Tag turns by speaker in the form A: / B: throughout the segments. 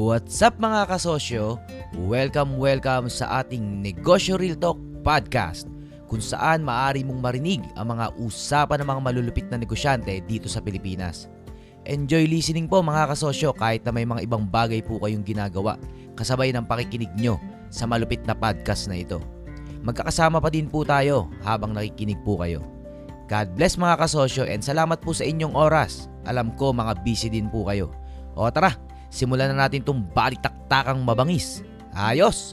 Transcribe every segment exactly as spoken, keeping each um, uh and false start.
A: What's up mga kasosyo? Welcome, welcome sa ating Negosyo Real Talk Podcast, kung saan maaari mong marinig ang mga usapan ng mga malulupit na negosyante dito sa Pilipinas. Enjoy listening po mga kasosyo kahit na may mga ibang bagay po kayong ginagawa kasabay ng pakikinig nyo sa malupit na podcast na ito. Magkakasama pa din po tayo habang nakikinig po kayo. God bless mga kasosyo and salamat po sa inyong oras. Alam ko mga busy din po kayo. O tara, simulan na natin itong balitaktakang mabangis. Ayos!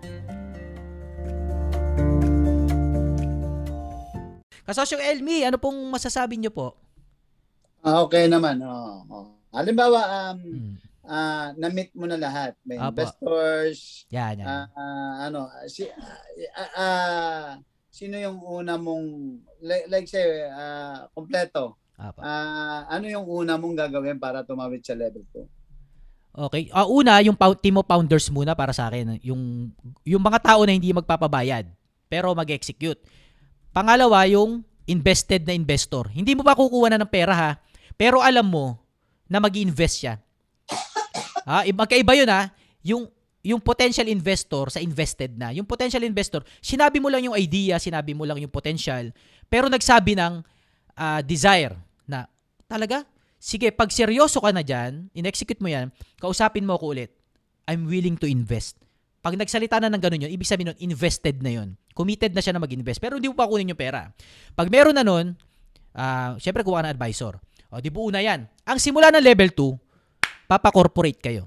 A: Kasosyong Elmi, ano pong masasabi niyo po?
B: Ah, okay naman. Oh, oh. Halimbawa, um,
A: Hmm.
B: ah, na-meet mo na lahat. May
A: Apo.
B: investors.
A: Yan, yan.
B: ah, ah, ano, si, ah, ah, sino yung una mong, like, like say, ah, kompleto.
A: Apo.
B: Ah, ano yung una mong gagawin para tumawid sa level two?
A: Okay. Ah, una, yung pou- team of founders muna para sa akin. Yung, yung mga tao na hindi magpapabayad, pero mag-execute. Pangalawa, yung invested na investor. Hindi mo pa kukuha na ng pera ha, pero alam mo na mag-invest siya. Ha? Magkaiba yun ha. Yung, yung potential investor sa invested na. Yung potential investor, sinabi mo lang yung idea, sinabi mo lang yung potential, pero nagsabi ng uh, desire na talaga, sige, pag seryoso ka na dyan, in-execute mo yan, kausapin mo ako ulit. I'm willing to invest. Pag nagsalita na ng ganun yun, ibig sabihin nun, invested na yun. Committed na siya na mag-invest. Pero hindi mo pa kunin yung pera. Pag meron na nun, uh, syempre kuha ka ng advisor. O, di buo na yan. Ang simula ng level two, papakorporate kayo.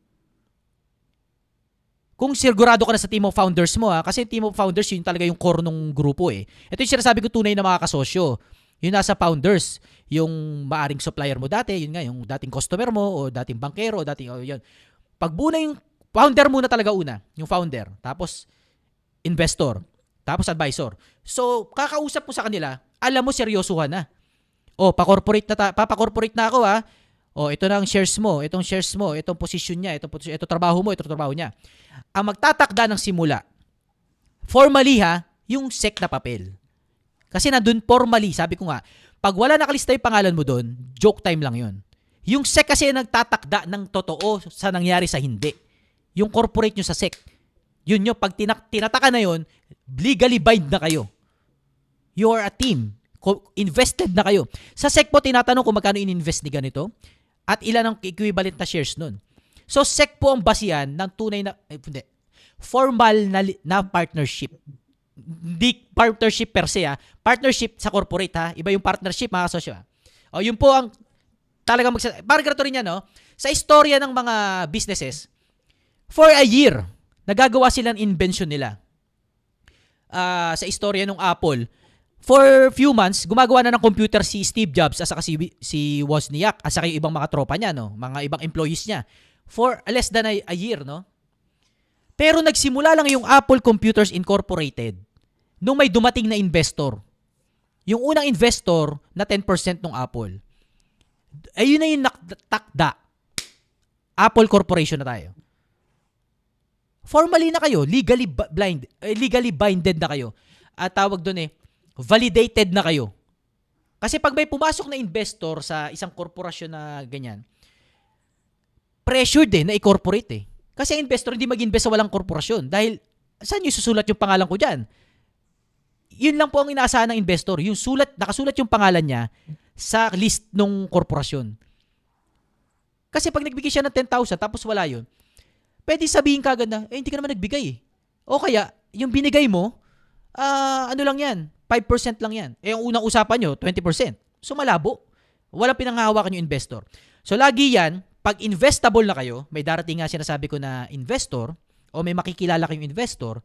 A: Kung sigurado ka na sa team of founders mo, ha, kasi team of founders, yun talaga yung core ng grupo eh. Ito yung sinasabi ko tunay na mga kasosyo. Yung nasa founders, yung maaring supplier mo dati, yun nga, yung dating customer mo, o dating bankero, o dating, o yun. Pag buo na yung founder muna talaga una, yung founder, tapos investor, tapos advisor. So, kakausap mo sa kanila, alam mo seryosohan na. O, pa-corporate na, ta- papa-corporate na ako ha. O, ito na ang shares mo, itong shares mo, itong position niya, itong, ito trabaho mo, itong trabaho niya. Ang magtatakda ng simula, formally ha, yung S E C na papel. Kasi nandun formally, sabi ko nga, pag wala nakalista yung pangalan mo doon, joke time lang yun. Yung S E C kasi nagtatakda ng totoo sa nangyari sa hindi. Yung corporate nyo sa S E C. Yun nyo, pag tinak- tinataka na yun, legally bind na kayo. You are a team. Co- invested na kayo. Sa S E C po, tinatanong kung magkano in-invest ni ganito at ilan ang equivalent na shares nun. So, S E C po ang basihan ng tunay na, eh, hindi, formal na, na partnership. Hindi partnership per se ha. Partnership sa corporate ha. Iba yung partnership mga kasosyo ha. O yun po ang talagang magsa... Parang ganito rin yan no. Sa istorya ng mga businesses, for a year, nagagawa silang invention nila. Uh, sa istorya ng Apple, for few months, gumagawa na ng computer si Steve Jobs at saka si, si Wozniak at saka yung ibang mga tropa niya, no? Mga ibang employees niya. For less than a, a year, no? Pero nagsimula lang yung Apple Computers Incorporated nung may dumating na investor. Yung unang investor na ten percent ng Apple. Ayun na yung takda. Apple Corporation na tayo. Formally na kayo, legally blind, eh, legally binded na kayo. At tawag doon eh, validated na kayo. Kasi pag may pumasok na investor sa isang korporasyon na ganyan, pressured eh, na i-corporate eh. Kasi ang investor hindi mag-invest sa walang korporasyon. Dahil, saan yung susulat yung pangalan ko dyan? Yun lang po ang inaasahan ng investor. Yung sulat, nakasulat yung pangalan niya sa list ng korporasyon. Kasi pag nagbigay siya ng ten thousand tapos wala yun, pwede sabihin kagad na, eh hindi ka naman nagbigay eh. O kaya, yung binigay mo, ah, uh, ano lang yan, five percent lang yan. Eh yung unang usapan nyo, twenty percent. So malabo. Walang pinanghahawakan yung investor. So lagi yan, pag investable na kayo, may darating nga sinasabi ko na investor, o may makikilala kayong investor,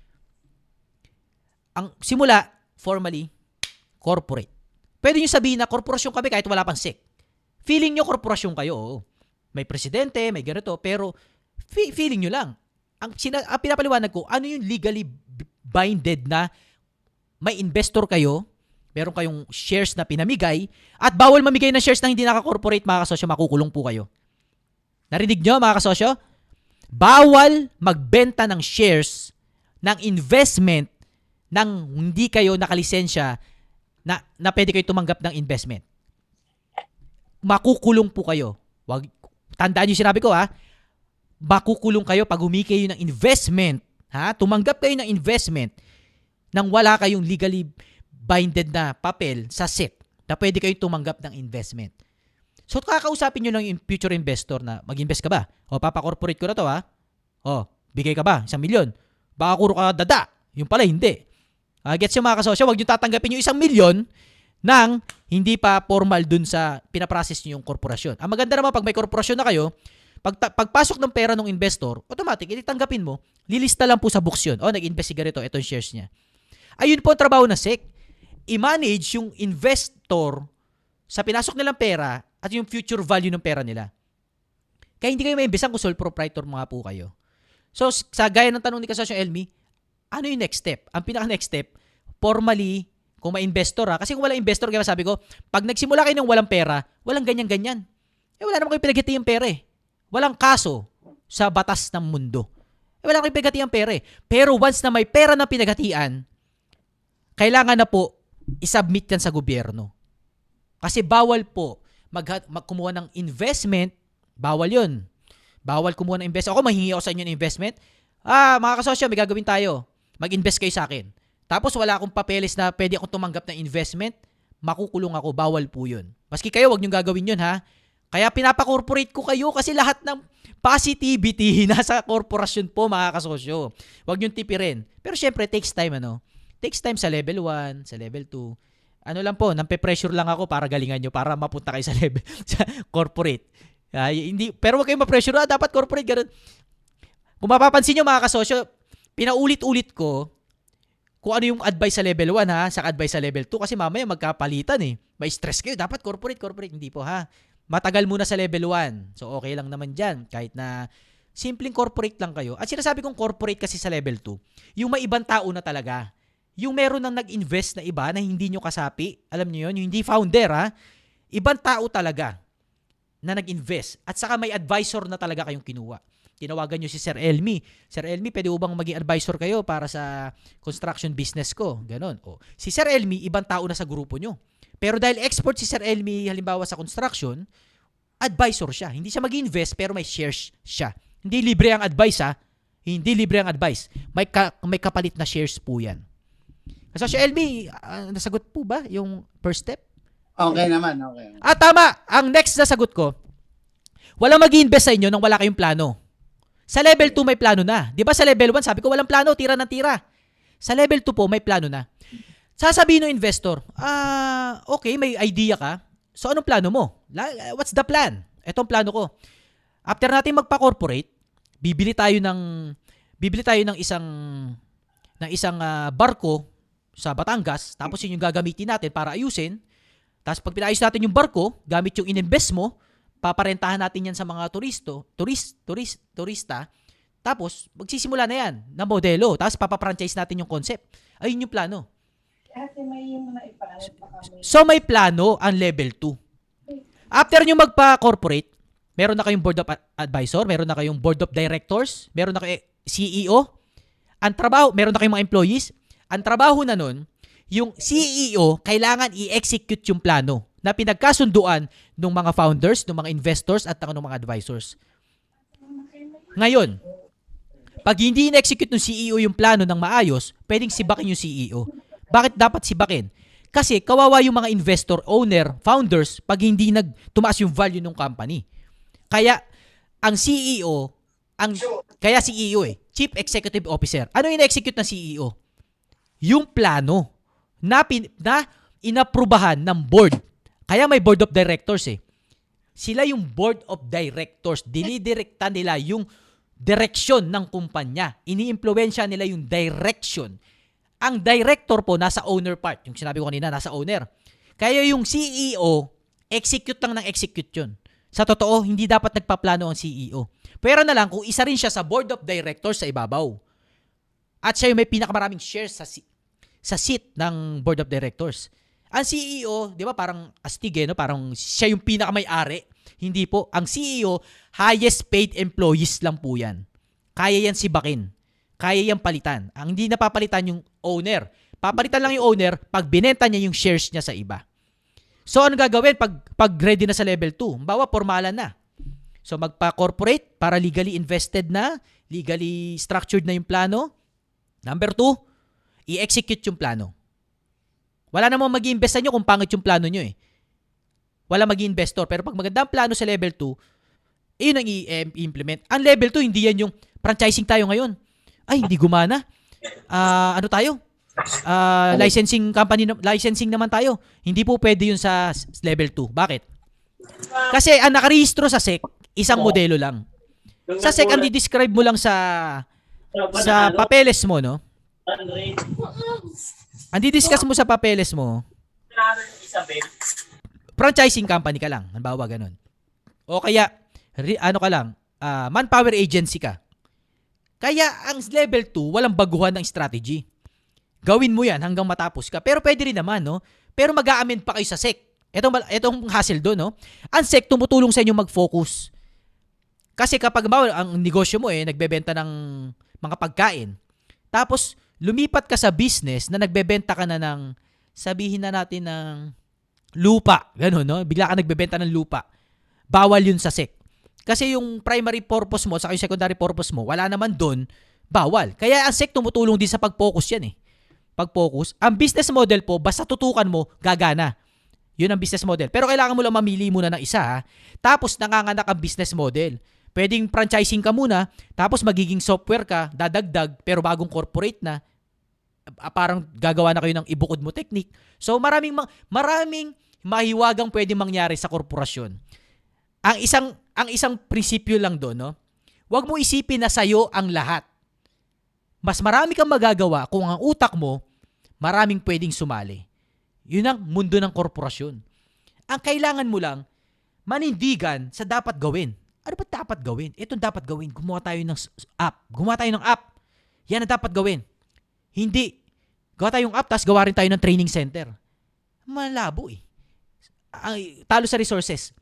A: ang simula, formally, corporate. Pwede nyo sabihin na korporasyon kami kahit wala pang S E C. Feeling nyo korporasyon kayo, oo. May presidente, may ganito, pero fe- feeling nyo lang. Ang, sina- ang pinapaliwanag ko, ano yung legally binded na may investor kayo, meron kayong shares na pinamigay, at bawal mamigay ng shares na hindi naka-corporate, mga kasosyo, makukulong po kayo. Narinig nyo, mga kasosyo? Bawal magbenta ng shares ng investment nang hindi kayo nakalisensya na, na pwede kayo tumanggap ng investment. Makukulong po kayo. Wag, tandaan yung sinabi ko ha. makukulong kayo pag humingi kayo ng investment, ha? Tumanggap kayo ng investment nang wala kayong legally binded na papel sa S I T na pwede kayong tumanggap ng investment. So, kakausapin nyo lang yung future investor na mag-invest ka ba? O, papakorporate ko na to, ha? O, bigay ka ba? Isang milyon. Baka kuro ka dada. Yung pala, hindi. Uh, gets yung mga kasosyo, huwag nyo tatanggapin yung isang milyon nang hindi pa formal dun sa pinaprocess nyo yung korporasyon. Ang maganda naman, pag may korporasyon na kayo, pag pagpasok ng pera ng investor, automatic, ititanggapin mo, lilista lang po sa books yun. O, nag-invest si ganito, ito yung shares niya. Ayun po ang trabaho ng S E C. I-manage yung investor sa pinasok nilang pera at yung future value ng pera nila. Kaya hindi kayo maimbesang kung sole proprietor mga po kayo. So, sa gaya ng tanong ni Kasosyo Elmi, ano yung next step? Ang pinaka-next step, formally, kung may investor ha, kasi kung wala investor, kaya sabi ko, pag nagsimula kayo ng walang pera, walang ganyan-ganyan. Eh, wala naman kayo pinaghati yung pera eh. Walang kaso sa batas ng mundo. Eh, wala kayo pinaghati yung pera eh. Pero once na may pera na pinaghatian, kailangan na po isubmit yan sa gobyerno. Kasi bawal po mag, mag kumuha ng investment, bawal yun. Bawal kumuha ng investment. Ako, mahingi ako sa inyo ng investment. Ah, mga kasosyo, may gagawin tayo. Mag-invest kayo sa akin. Tapos wala akong papeles na pwede akong tumanggap ng investment, makukulong ako. Bawal po yun. Maski kayo, wag niyong gagawin yun ha. Kaya pinapa-corporate ko kayo kasi lahat ng positivity nasa korporasyon po mga kasosyo. Wag niyong tipirin. Pero syempre, takes time ano. Takes time sa level one, sa level two. Ano lang po, nampe-pressure lang ako para galingan nyo, para mapunta kayo sa level, sa corporate. Uh, hindi, pero wag kayong ma-pressure, ah, dapat corporate, ganun. Kung mapapansin nyo mga kasosyo, pinaulit-ulit ko kung ano yung advice sa level one ha, sa advice sa level two, kasi mamaya magkapalitan eh. May stress kayo, dapat corporate, corporate. Hindi po ha. Matagal muna sa level one. So okay lang naman dyan, kahit na simpleng corporate lang kayo. At sinasabi kong corporate kasi sa level two, yung may ibang tao na talaga. Yung meron nang nag-invest na iba na hindi nyo kasapi, alam nyo yun, yung hindi founder ha, ibang tao talaga na nag-invest at saka may advisor na talaga kayong kinuha. Tinawagan nyo si Sir Elmi. Sir Elmi, pwede bang maging advisor kayo para sa construction business ko? Ganon. O, si Sir Elmi, ibang tao na sa grupo nyo. Pero dahil expert si Sir Elmi, halimbawa sa construction, advisor siya. Hindi siya mag-invest pero may shares siya. Hindi libre ang advice ha. Hindi libre ang advice. May, ka- may kapalit na shares po yan. So, si Elmi, uh, nasagot po ba yung first step?
B: Okay naman, okay.
A: Ah, tama. Ang next na sagot ko, walang mag-i-invest sa inyo nang wala kayong plano. Sa level two may plano na. Di ba sa level one, sabi ko walang plano, tira ng tira. Sa level two po, may plano na. Sasabihin ng investor, ah, okay, may idea ka. So, anong plano mo? What's the plan? Etong plano ko. After natin magpa-corporate, bibili tayo ng bibili tayo ng isang ng isang uh, barko sa Batangas, tapos yun yung gagamitin natin para ayusin. Tapos pag pinayos natin yung barko, gamit yung in-invest mo, paparentahan natin yan sa mga turisto, turist, turist, turista. Tapos magsisimula na yan na modelo. Tapos papapranchise natin yung concept. Ayun yung plano. So may plano ang level two. After nyo magpa-corporate, meron na kayong board of advisor, meron na kayong board of directors, meron na kayong C E O. Ang trabaho, meron na kayong mga employees. Ang trabaho na nun, yung C E O, kailangan i-execute yung plano na pinagkasunduan ng mga founders, ng mga investors, at ng mga advisors. Ngayon, pag hindi in-execute ng C E O yung plano ng maayos, pwedeng sibakin yung C E O. Bakit dapat sibakin? Kasi kawawa yung mga investor, owner, founders, pag hindi nagtumaas yung value ng company. Kaya, ang C E O, ang, kaya C E O eh, Chief Executive Officer. Ano yung in-execute ng C E O? Yung plano na, pin, na inaprubahan ng board. Kaya may board of directors eh. Sila yung board of directors. Dinidirekta nila yung direksyon ng kumpanya. Ini-impluwensya nila yung direction. Ang director po nasa owner part. Yung sinabi ko kanina, nasa owner. Kaya yung C E O, execute lang ng execute yun. Sa totoo, hindi dapat nagpaplano ang C E O. Pero na lang kung isa rin siya sa board of directors sa ibabaw. At siya yung may pinakamaraming shares sa sa seat ng board of directors. Ang C E O, di ba parang astig eh, no? Parang siya yung pinakamay-ari. Hindi po. Ang C E O, highest paid employees lang po yan. Kaya yan sibakin. Kaya yan palitan. Ang hindi napapalitan yung owner. Papalitan lang yung owner pag binenta niya yung shares niya sa iba. So, ano gagawin pag, pag ready na sa level two? Bawa, formalan na. So magpa-corporate para legally invested na, legally structured na yung plano. Number two, i-execute yung plano. Wala namang mag-i-invest sa inyo kung pangit yung plano nyo eh. Wala mag-i-investor. Pero pag maganda ang plano sa level two, yun ang i-implement. Ang level two, hindi yan yung franchising tayo ngayon. Ay, hindi gumana. Uh, ano tayo? Uh, licensing company, licensing naman tayo. Hindi po pwede yun sa level two. Bakit? Kasi ang nakarehistro sa S E C, isang modelo lang. Sa S E C, ang di-describe mo lang sa sa papeles mo, no? Ang di-discuss mo sa papeles mo, franchising company ka lang. Halimbawa, ganun. O kaya, re, ano ka lang, uh, manpower agency ka. Kaya, ang level two, walang baguhan ng strategy. Gawin mo yan hanggang matapos ka. Pero pwede rin naman, no? Pero mag-a-amend pa kayo sa S E C. Itong, itong hassle doon, no? Ang S E C, tumutulong sa inyo mag-focus. Kasi kapag ang negosyo mo eh, nagbebenta ng mga pagkain, tapos lumipat ka sa business na nagbebenta ka na ng, sabihin na natin ng lupa, gano'n, no? Bigla ka nagbebenta ng lupa. Bawal yun sa S E C. Kasi yung primary purpose mo, saka yung secondary purpose mo, wala naman doon, bawal. Kaya ang S E C tumutulong din sa pag-focus yan eh. Pag-focus. Ang business model po, basta tutukan mo, gagana. Yun ang business model. Pero kailangan mo lang mamili muna ng isa, ha? Tapos nanganganak ang business model. Pwedeng franchising ka muna, tapos magiging software ka, dadagdag, pero bagong corporate na, parang gagawa na kayo ng ibukod mo technique. So maraming maraming mahiwagang pwedeng mangyari sa korporasyon. Ang isang ang isang prinsipyo lang doon, no? Huwag mo isipin na sayo ang lahat. Mas marami kang magagawa kung ang utak mo maraming pwedeng sumali. Yun ang mundo ng korporasyon. Ang kailangan mo lang manindigan sa dapat gawin. Ano ba dapat gawin? Ito dapat gawin. Gumawa tayo ng app. Gumawa tayo ng app. Yan ang dapat gawin. Hindi. Gawa tayong app, tapos gawa rin tayo ng training center. Malabo eh. Ay, talo sa resources.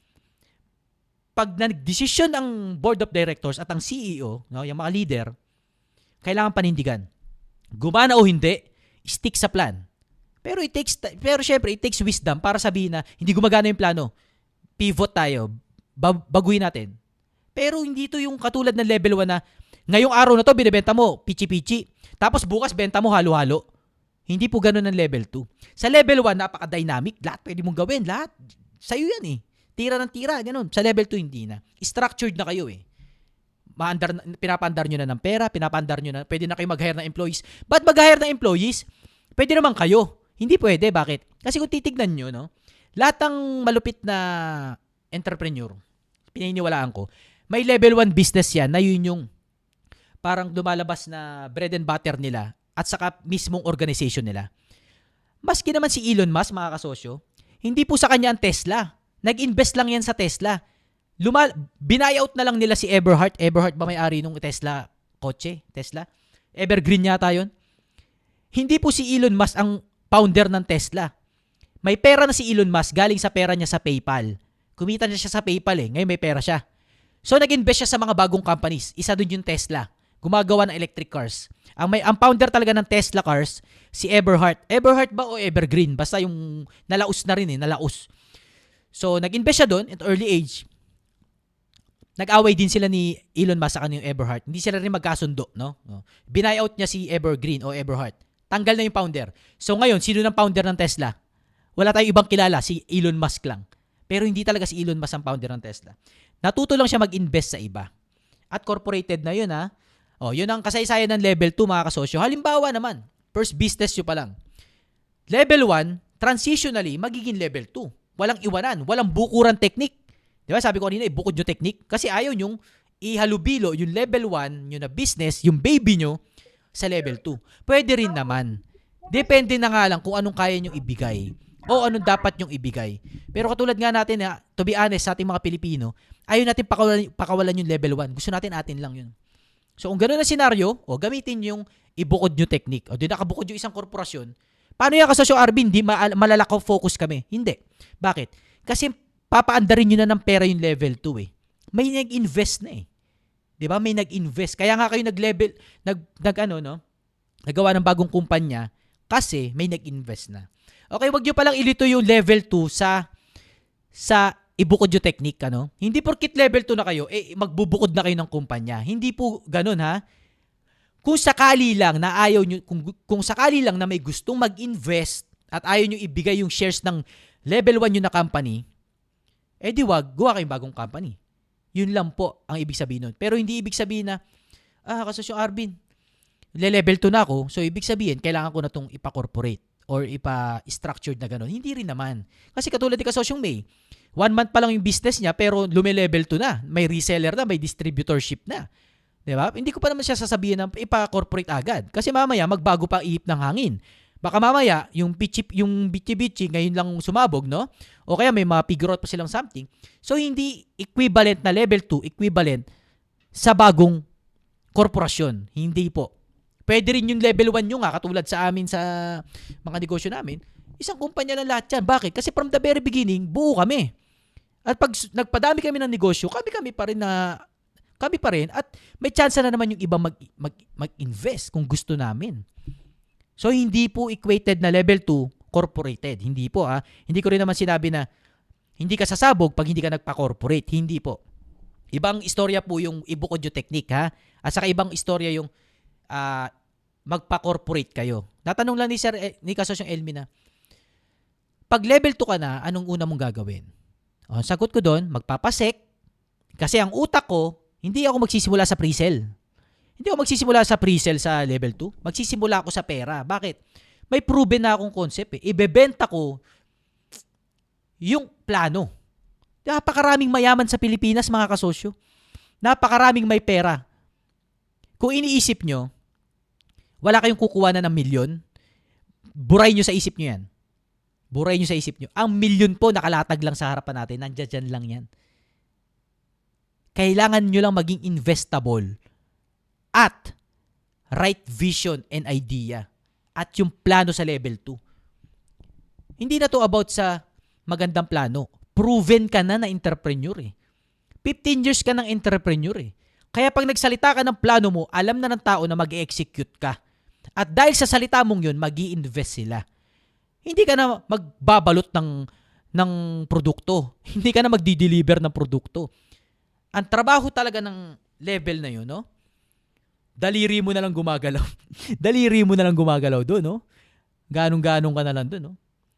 A: Pag nag-decision ang board of directors at ang C E O, no, yung mga leader, kailangan panindigan. Gumana o hindi, stick sa plan. Pero it takes, pero syempre, it takes wisdom para sabihin na hindi gumagana yung plano. Pivot tayo. Baguhin natin. Pero hindi ito yung katulad ng level one na ngayong araw na to binibenta mo pichi-pichi. Tapos bukas benta mo halo-halo. Hindi po ganun ang level two. Sa level one, napaka-dynamic. Lahat pwede mong gawin. Lahat. Sa'yo yan eh. Tira ng tira. Ganun. Sa level two, hindi na. Structured na kayo eh. Maandar, pinapandar nyo na ng pera. Pinapandar nyo na. Pwede na kayo mag-hire ng employees. Ba't mag-hire ng employees? Pwede naman kayo. Hindi pwede. Bakit? Kasi kung titignan nyo, no? Lahat ng malupit na entrepreneur, pininiwalaan ko, may level one business yan na yun yung parang lumalabas na bread and butter nila at saka mismong organization nila. Maski naman si Elon Musk, mga kasosyo, hindi po sa kanya ang Tesla. Nag-invest lang yan sa Tesla. Lumal Binayout na lang nila si Eberhard. Eberhard ba may-ari nung Tesla kotse? Tesla? Evergreen yata yun. Hindi po si Elon Musk ang founder ng Tesla. May pera na si Elon Musk galing sa pera niya sa PayPal. Kumita na siya sa PayPal eh. Ngayon may pera siya. So nag-invest siya sa mga bagong companies. Isa doon yung Tesla. Gumagawa ng electric cars. Ang may ang founder talaga ng Tesla cars, si Eberhard. Eberhard ba o Evergreen? Basta yung nalaos na rin eh, nalaos. So nag-invest siya doon at early age. Nag-away din sila ni Elon Musk sa kanyang Eberhard. Hindi sila rin magkasundo, no? Binayout niya si Evergreen o Eberhard. Tanggal na yung founder. So ngayon, sino ng founder ng Tesla? Wala tayong ibang kilala, si Elon Musk lang. Pero hindi talaga si Elon Musk ang founder ng Tesla. Natuto lang siya mag-invest sa iba. At corporated na yun, ha? O, yun ang kasaysayan ng level two, mga kasosyo. Halimbawa naman, first business nyo pa lang. Level one, transitionally, magiging level two. Walang iwanan, walang bukuran technique. Di ba? Sabi ko kanina, ibukod nyo technique. Kasi ayaw nyong ihalubilo yung level one, yung na business, yung baby nyo, sa level two. Pwede rin naman. Depende na nga lang kung anong kaya nyong ibigay. O anong dapat nyong ibigay. Pero katulad nga natin, ha, to be honest, sa ating mga Pilipino, ayaw natin pakawalan, pakawalan yung level one. Gusto natin atin lang yun. So kung gano'n na senaryo, o gamitin yung ibukod nyo technique. O di nakabukod yung isang korporasyon. Paano yan kasosyo Arvin? Di ma- malalakaw focus kami. Hindi. Bakit? Kasi papaandarin nyo na ng pera yung level two eh. May nag-invest na eh. Di ba? May nag-invest. Kaya nga kayo nag-level, nag, nag ano, no? Nagawa ng bagong kumpanya kasi may nag-invest na. Okay, wag nyo palang ilito yung level two sa sa ibukod yung technique, ano? Hindi porkit level two na kayo, eh, magbubukod na kayo ng kumpanya. Hindi po ganun, ha? Kung sakali lang na ayaw nyo, kung, kung sakali lang na may gustong mag-invest at ayaw nyo ibigay yung shares ng level one nyo na company, eh di wag, gawa kayong bagong company. Yun lang po ang ibig sabihin nun. Pero hindi ibig sabihin na, ah, kasosyo Arvin, le-level two na ako, so ibig sabihin, kailangan ko na itong ipa-corporate or ipa-structured na gano'n. Hindi rin naman. Kasi katulad ni kasosyong May, one month pa lang yung business niya, pero lume-level two na. May reseller na, may distributorship na. Diba? Hindi ko pa naman siya sasabihin na ipa-corporate agad. Kasi mamaya, magbago pa ihip ng hangin. Baka mamaya, yung pichi, yung bichi-bichi, ngayon lang sumabog, no? O kaya may mga figure out pa silang something. So, hindi equivalent na level two, equivalent sa bagong korporasyon. Hindi po. Pwede rin yung level one nyo nga, katulad sa amin sa mga negosyo namin. Isang kumpanya lang lahat yan. Bakit? Kasi from the very beginning, buo kami. At pag nagpadami kami ng negosyo, kami-kami pa rin na kami pa rin at may chance na naman yung iba mag, mag, mag-invest kung gusto namin. So, hindi po equated na level two, corporated. Hindi po, ah. Hindi ko rin naman sinabi na hindi ka sasabog pag hindi ka nagpa-corporate. Hindi po. Ibang istorya po yung ibukod yung technique, ha? At saka ibang istorya yung uh, magpa-corporate kayo. Natanong lang ni Sir, eh, ni Kasosyong Elmi na, pag level two ka na, anong una mong gagawin? O, sagot ko doon, magpapasek. Kasi ang utak ko, hindi ako magsisimula sa pre-sell. Hindi ako magsisimula sa pre-sell sa level two. Magsisimula ako sa pera. Bakit? May proven na akong concept eh. Ibebenta ko yung plano. Napakaraming mayaman sa Pilipinas, mga kasosyo. Napakaraming may pera. Kung iniisip nyo, wala kayong kukuha na ng milyon, buray nyo sa isip nyo yan. Buray nyo sa isip nyo. Ang milyon po nakalatag lang sa harapan natin. Nandiyan lang yan. Kailangan nyo lang maging investable at right vision and idea at yung plano sa level two. Hindi na to about sa magandang plano. Proven ka na na entrepreneur eh. fifteen years ka ng entrepreneur eh. Kaya pag nagsalita ka ng plano mo, alam na ng tao na mag-execute ka. At dahil sa salita mong yun, mag-i-invest sila. Hindi ka na magbabalot ng, ng produkto. Hindi ka na magdi-deliver ng produkto. Ang trabaho talaga ng level na yun, no? Daliri mo na lang gumagalaw. Daliri mo na lang gumagalaw doon, no? Ganong-ganong ka na lang doon, no?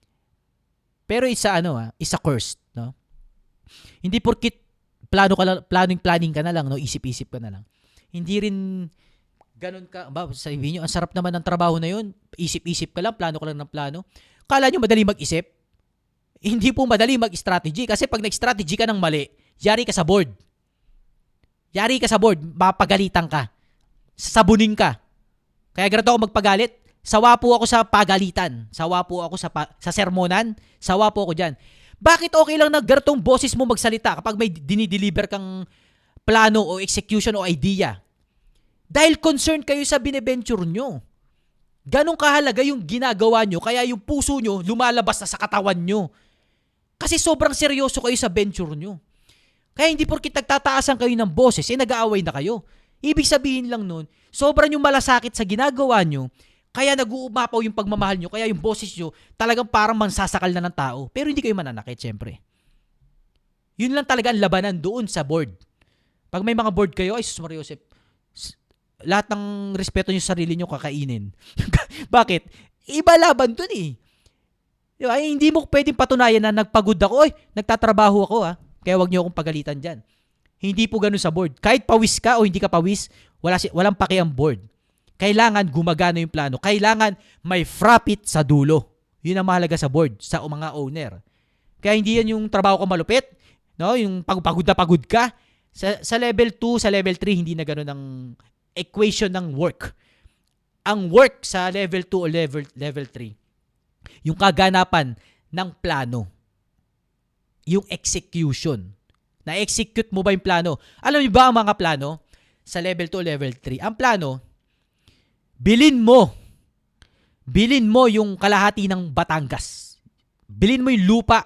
A: Pero isa ano, ah, isa cursed, no? Hindi porkit plano ka lang, planning planning ka na lang, no? Isip-isip ka na lang. Hindi rin ganun ka, ba, sabihin niyo, ang sarap naman ng trabaho na yun. Isip-isip ka lang, plano ka lang ng plano. Kala niyo madali mag-isip? Hindi po madali mag-strategy kasi pag nag-strategy ka ng mali, yari ka sa board. Yari ka sa board, mapagalitan ka. Sasabunin ka. Kaya ganito ako magpagalit. Sawa po ako sa pagalitan. Sawa po ako sa, pa- sa sermonan. Sawa po ako dyan. Bakit okay lang na ganitong boses mo magsalita kapag may dinideliver kang plano o execution o idea? Dahil concerned kayo sa bineventure nyo. Ganong kahalaga yung ginagawa nyo, kaya yung puso nyo lumalabas na sa katawan nyo. Kasi sobrang seryoso kayo sa venture nyo. Kaya hindi porkit nagtataasan kayo ng boses, eh nag-aaway na kayo. Ibig sabihin lang nun, sobrang yung malasakit sa ginagawa nyo, kaya nag-uumapaw yung pagmamahal nyo, kaya yung boses nyo talagang parang mansasakal na ng tao. Pero hindi kayo mananakit, syempre. Yun lang talaga ang labanan doon sa board. Pag may mga board kayo, ay sus Maria Josep, lahat ng respeto nyo sa sarili nyo kakainin. Bakit? Iba laban dun eh. Diba? Eh, hindi mo pwedeng patunayan na nagpagod ako, oy, nagtatrabaho ako ha. Kaya wag niyo akong pagalitan dyan. Hindi po ganun sa board. Kahit pawis ka o hindi ka pawis, wala si, walang paki ang board. Kailangan gumagana yung plano. Kailangan may profit sa dulo. Yun ang mahalaga sa board, sa mga owner. Kaya hindi yan yung trabaho ko malupit, no? Yung pagod na pagod ka. Sa, sa level two, sa level three, hindi na ganun ang equation ng work. Ang work sa level two o level, level three, yung kaganapan ng plano. Yung execution. Na-execute mo ba yung plano? Alam niyo ba ang mga plano? Sa level two o level three, ang plano, bilin mo. Bilin mo yung kalahati ng Batangas. Bilin mo yung lupa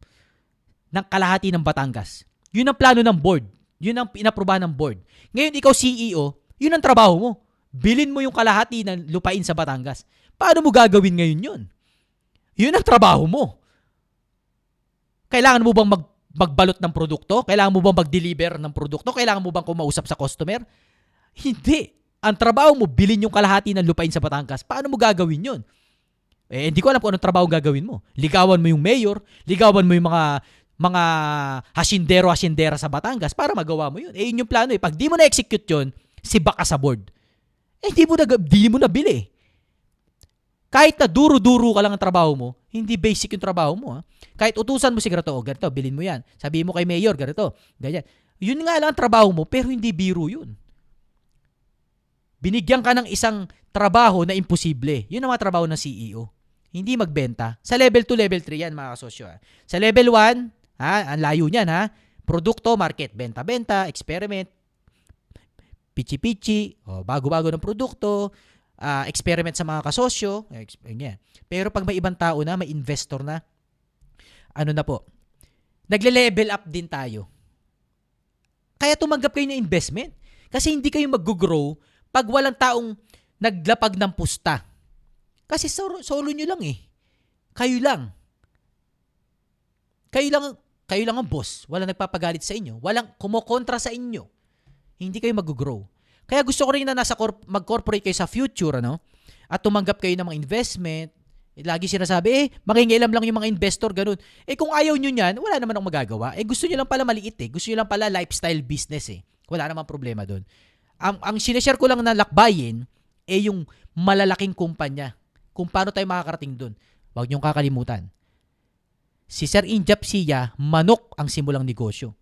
A: ng kalahati ng Batangas. Yun ang plano ng board. Yun ang inaprobahan ng board. Ngayon, ikaw C E O, yun ang trabaho mo. Bilin mo yung kalahati ng lupain sa Batangas. Paano mo gagawin ngayon yun? Yun ang trabaho mo. Kailangan mo bang mag, magbalot ng produkto? Kailangan mo bang mag-deliver ng produkto? Kailangan mo bang kumausap sa customer? Hindi. Ang trabaho mo, bilhin yung kalahati ng lupain sa Batangas. Paano mo gagawin yun? Eh, hindi ko alam kung anong trabaho gagawin mo. Ligawan mo yung mayor, ligawan mo yung mga mga hasindero-hasindera sa Batangas para magawa mo yun. Eh, yun yung plano eh. Pag di mo na-execute yun, si baka sa board. Eh, di mo na, di mo na bili. Kahit na duro-duro ka lang ang trabaho mo, hindi basic yung trabaho mo. Ha? Kahit utusan mo si ganito, oh, ganito, bilhin mo yan. Sabihin mo kay mayor, ganito, ganyan. Yun nga lang ang trabaho mo, pero hindi biro yun. Binigyan ka ng isang trabaho na imposible. Yun ang mga trabaho ng C E O. Hindi magbenta. Sa level two, level three yan, mga kasosyo. Ha? Sa level one, ha, ang layo niyan, ha? Produkto, market, benta-benta, experiment, pichi-pichi, oh, bago-bago ng produkto, uh, experiment sa mga kasosyo. Yeah. Pero pag may ibang tao na, may investor na, ano na po, nagle-level up din tayo. Kaya tumanggap kayo ng investment. Kasi hindi kayo mag-grow pag walang taong naglapag ng pusta. Kasi solo, solo nyo lang eh. Kayo lang. Kayo lang, kayo lang ang boss. Walang nagpapagalit sa inyo. Walang kumokontra sa inyo. Hindi kayo mag-grow. Kaya gusto ko rin na nasa corp- mag-corporate kayo sa future, ano? At tumanggap kayo ng mga investment. Lagi sinasabi, eh, makingialam lang yung mga investor, ganun. Eh, kung ayaw nyo yan, wala naman akong magagawa. Eh, gusto nyo lang pala maliit eh. Gusto nyo lang pala lifestyle business eh. Wala namang problema doon. Ang, ang sinishare ko lang na lakbayin, eh, yung malalaking kumpanya. Kung paano tayo makakarating doon. Huwag nyong kakalimutan. Si Sir Injap Siya, manok ang simulang negosyo.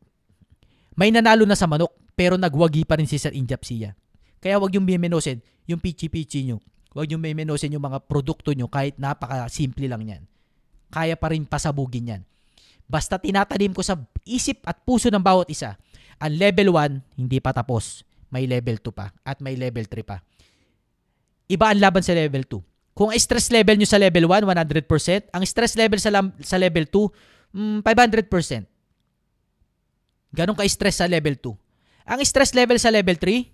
A: May nanalo na sa manok, pero nagwagi pa rin si Sir Injap Siya. Kaya huwag yung mimenosin, yung pichi-pichi nyo. Huwag yung mimenosin yung mga produkto nyo kahit napaka-simple lang yan. Kaya pa rin pasabugin yan. Basta tinatanim ko sa isip at puso ng bawat isa, ang level one, hindi pa tapos. May level two pa at may level three pa. Iba ang laban sa level two. Kung stress level nyo sa level one, one hundred percent. Ang stress level sa, lam- sa level two, mm, five hundred percent. Ganon ka-stress sa level two. Ang stress level sa level three,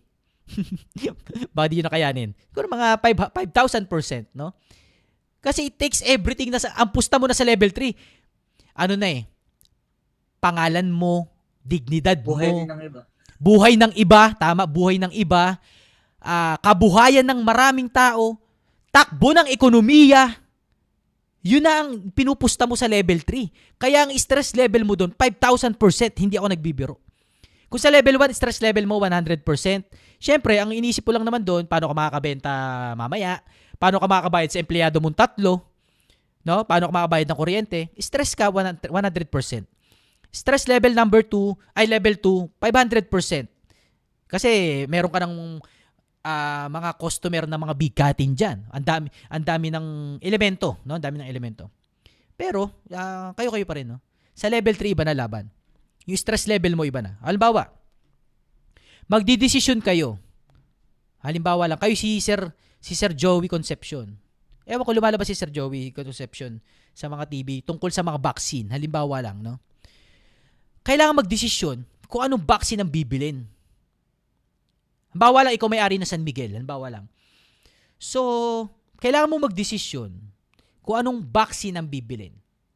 A: baka di nyo nakayanin. Kung mga five thousand percent, no? Kasi it takes everything na sa, ang pusta mo na sa level three. Ano na eh, pangalan mo, dignidad mo.
B: Buhay ng iba.
A: Buhay ng iba, tama, buhay ng iba, uh, kabuhayan ng maraming tao, takbo ng ekonomiya, yun na ang pinupusta mo sa level three. Kaya ang stress level mo doon, five thousand percent, hindi ako nagbibiro. Kung sa level one, stress level mo, one hundred percent, syempre, ang inisip ko lang naman doon, paano ka makakabenta mamaya, paano ka makakabayad sa empleyado mong tatlo, no? Paano ka makakabayad ng kuryente, stress ka, one hundred percent. Stress level number two, ay level two, five hundred percent. Kasi meron ka ng uh, mga customer na mga bigatin dyan. Ang dami, ang dami ng elemento, no? Ang dami ng elemento. Pero, uh, kayo-kayo pa rin, no? Sa level three, iba na laban. Yung stress level mo, iba na. Halimbawa, magdidesisyon kayo. Halimbawa lang, kayo si Sir, si Sir Joey Concepcion. Ewan ko, lumalabas si Sir Joey Concepcion sa mga T V tungkol sa mga vaccine. Halimbawa lang, no? Kailangan magdesisyon kung anong vaccine ang bibilin. Halimbawa lang, ikaw may-ari na San Miguel. Halimbawa lang. So, kailangan mo magdesisyon kung anong vaccine ang bibilin.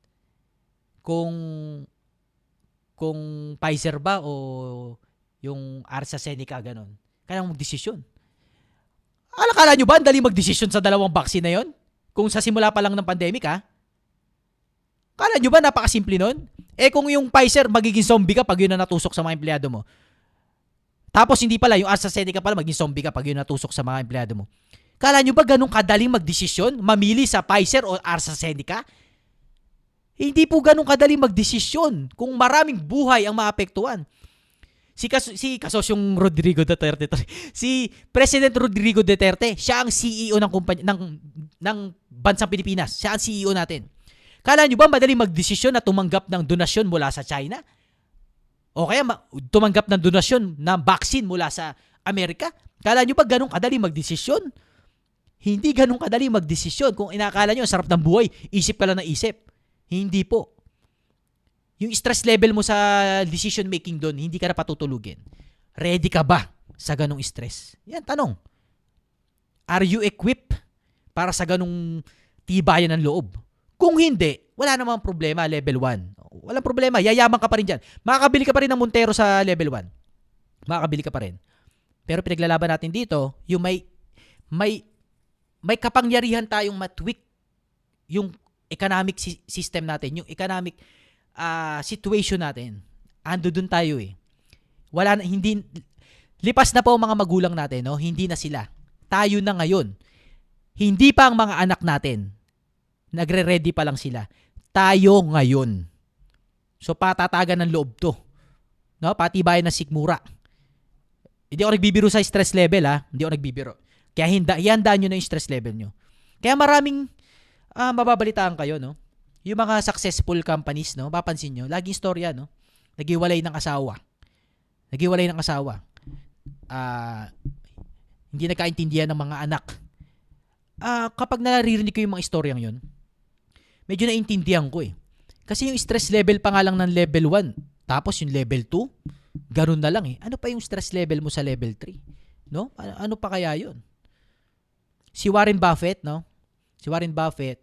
A: Kung kung Pfizer ba o yung AstraZeneca, ganun. Kailangan magdesisyon. Alakala nyo ba ang dali magdesisyon sa dalawang vaccine na yon? Kung sa simula pa lang ng pandemic, ha? Kala nyo ba napakasimple nun? Eh kung yung Pfizer, magiging zombie ka pag yun na natusok sa mga empleyado mo. Tapos hindi pala, yung AstraZeneca pala, magiging zombie ka pag yun natusok sa mga empleyado mo. Kala nyo ba ganun kadaling magdesisyon? Mamili sa Pfizer o AstraZeneca? Hindi po ganun kadaling magdesisyon kung maraming buhay ang maapektuhan. Si, Kas- si Kasosyong Rodrigo Duterte, si President Rodrigo Duterte, siya ang C E O ng, kumpanya, ng, ng bansang Pilipinas. Siya ang C E O natin. Kala nyo ba madaling magdesisyon na tumanggap ng donasyon mula sa China? O kaya ma- tumanggap ng donasyon ng vaccine mula sa Amerika? Kala nyo ba ganun kadaling magdesisyon? Hindi ganun kadaling magdesisyon. Kung inakala nyo, ang sarap ng buhay, isip ka lang ng isip. Hindi po. Yung stress level mo sa decision making doon, hindi ka na patutulugin. Ready ka ba sa ganung stress? Yan, tanong. Are you equipped para sa ganung tibayan ng loob? Kung hindi, wala namang problema, level one. Walang problema. Yayaman ka pa rin dyan. Makakabili ka pa rin ng Montero sa level one. Makakabili ka pa rin. Pero pinaglalaban natin dito, yung may, may, may kapangyarihan tayong matweak yung economic si- system natin, yung economic uh, situation natin. Ando dun tayo eh. Wala na, hindi, lipas na po ang mga magulang natin, no? Hindi na sila. Tayo na ngayon. Hindi pa ang mga anak natin. Nagre-ready pa lang sila. Tayo ngayon. So patatagan ng loob to. No? Patibayan ng sikmura. Hindi ako nagbibiro sa stress level ha. Hindi ako nagbibiro. Kaya handa, ihandaan nyo na yung stress level nyo. Kaya maraming uh, mababalitaan kayo, no? Yung mga successful companies, no? Papansin nyo, laging istorya, no? Nagiwalay ng asawa. Nagiwalay ng asawa. Ah... Uh, hindi nagkaintindihan ng mga anak. Uh, kapag naririnig ko yung mga istoryang yun, medyo naintindihan ko eh. Kasi yung stress level pa nga lang ng level one, tapos yung level two, ganun na lang eh. Ano pa yung stress level mo sa level three? No? Ano, ano pa kaya yun? Si Warren Buffett, no? Si Warren Buffett,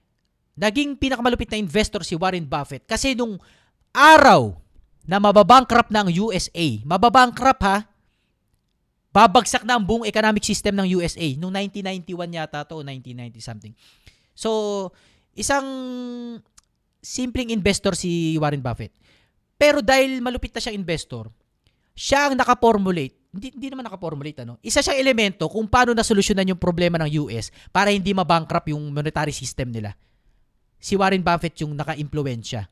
A: naging pinakamalupit na investor si Warren Buffett kasi nung araw na mababankrupt na ang U S A, mababankrupt ha, babagsak na ang buong economic system ng U S A noong nineteen ninety-one yata to, nineteen ninety something. So, isang simpleng investor si Warren Buffett. Pero dahil malupit na siyang investor, siya ang naka-formulate, hindi, hindi naman naka-formulate, ano? Isa siyang elemento kung paano nasolusyonan yung problema ng U S para hindi mabankrupt yung monetary system nila. Si Warren Buffett yung naka-impluwensya.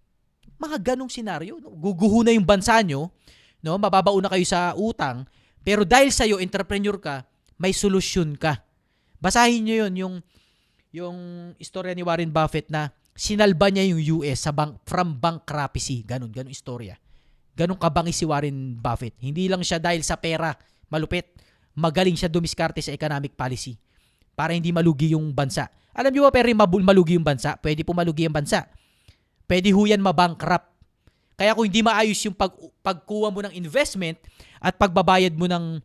A: Mga ganong senaryo, no? Guguho na yung bansa nyo, no? Mababao na kayo sa utang, pero dahil sa'yo, entrepreneur ka, may solusyon ka. Basahin nyo yun, yung, yung istorya ni Warren Buffett na sinalba niya yung U S sa bank, from bankruptcy. Ganon, ganon istorya. Ganon kabangis si Warren Buffett. Hindi lang siya dahil sa pera, malupit. Magaling siya dumiskarte sa economic policy para hindi malugi yung bansa. Alam niyo ba, pero malugi yung bansa? Pwede po malugi yung bansa. Pwede ho yan mabankrupt. Kaya kung hindi maayos yung pag, pagkuha mo ng investment at pagbabayad mo ng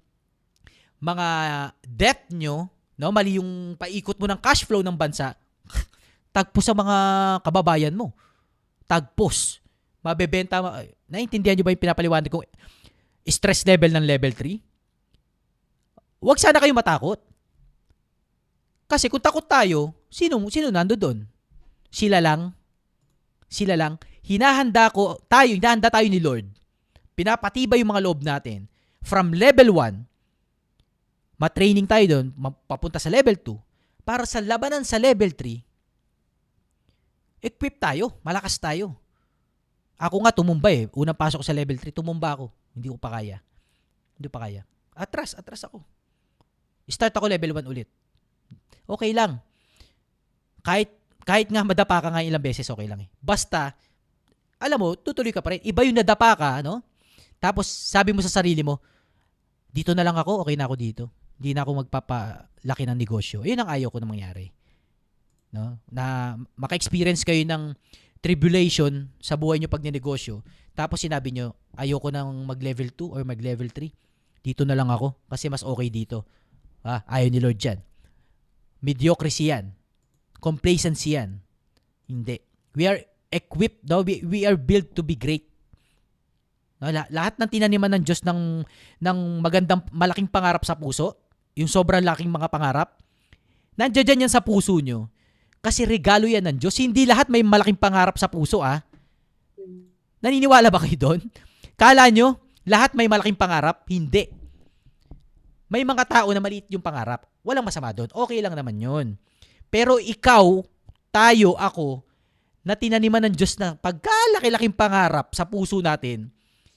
A: mga debt nyo, no, mali yung paikot mo ng cash flow ng bansa, tagpos sa mga kababayan mo. Tagpos. Mabebenta. Naiintindihan nyo ba yung pinapaliwanag kong stress level ng level three? Huwag sana kayo matakot. Kasi kung takot tayo, sino, sino nando doon? Sila lang. Sila lang. Hinahanda ko, tayo, hinahanda tayo ni Lord. Pinapatibay yung mga loob natin. From level one, matraining tayo doon, papunta sa level two, para sa labanan sa level three, equip tayo, malakas tayo. Ako nga tumumba eh. Unang pasok ko sa level three, tumumba ako. Hindi ko pa kaya. Hindi ko pa kaya. Atras, atras ako. Start ako level one ulit. Okay lang. Kahit, kahit nga madapa ka nga ilang beses, okay lang eh. Basta, alam mo, tutuloy ka pa rin. Iba yung nadapa ka, no? Tapos, sabi mo sa sarili mo, dito na lang ako, okay na ako dito. Hindi na ako magpapalaki ng negosyo. Yun ang ayaw ko na mangyari. No? Na maka-experience kayo ng tribulation sa buhay nyo pag ninegosyo. Tapos sinabi nyo, ayoko nang mag-level two or mag-level three. Dito na lang ako kasi mas okay dito. Ah, ayaw ni Lord yan. Mediocrity yan. Complacency yan. Hindi. We are equipped, no? we, we are built to be great. No? Lahat ng tinaniman ng Diyos ng, ng magandang, malaking pangarap sa puso, yung sobrang laking mga pangarap, nandiyan dyan yan sa puso nyo. Kasi regalo yan ng Diyos. Hindi lahat may malaking pangarap sa puso, ah. Naniniwala ba kayo doon? Kala nyo, lahat may malaking pangarap? Hindi. May mga tao na maliit yung pangarap. Walang masama doon. Okay lang naman yun. Pero ikaw, tayo, ako, na tinaniman ng Diyos na pagkalaki-laking pangarap sa puso natin,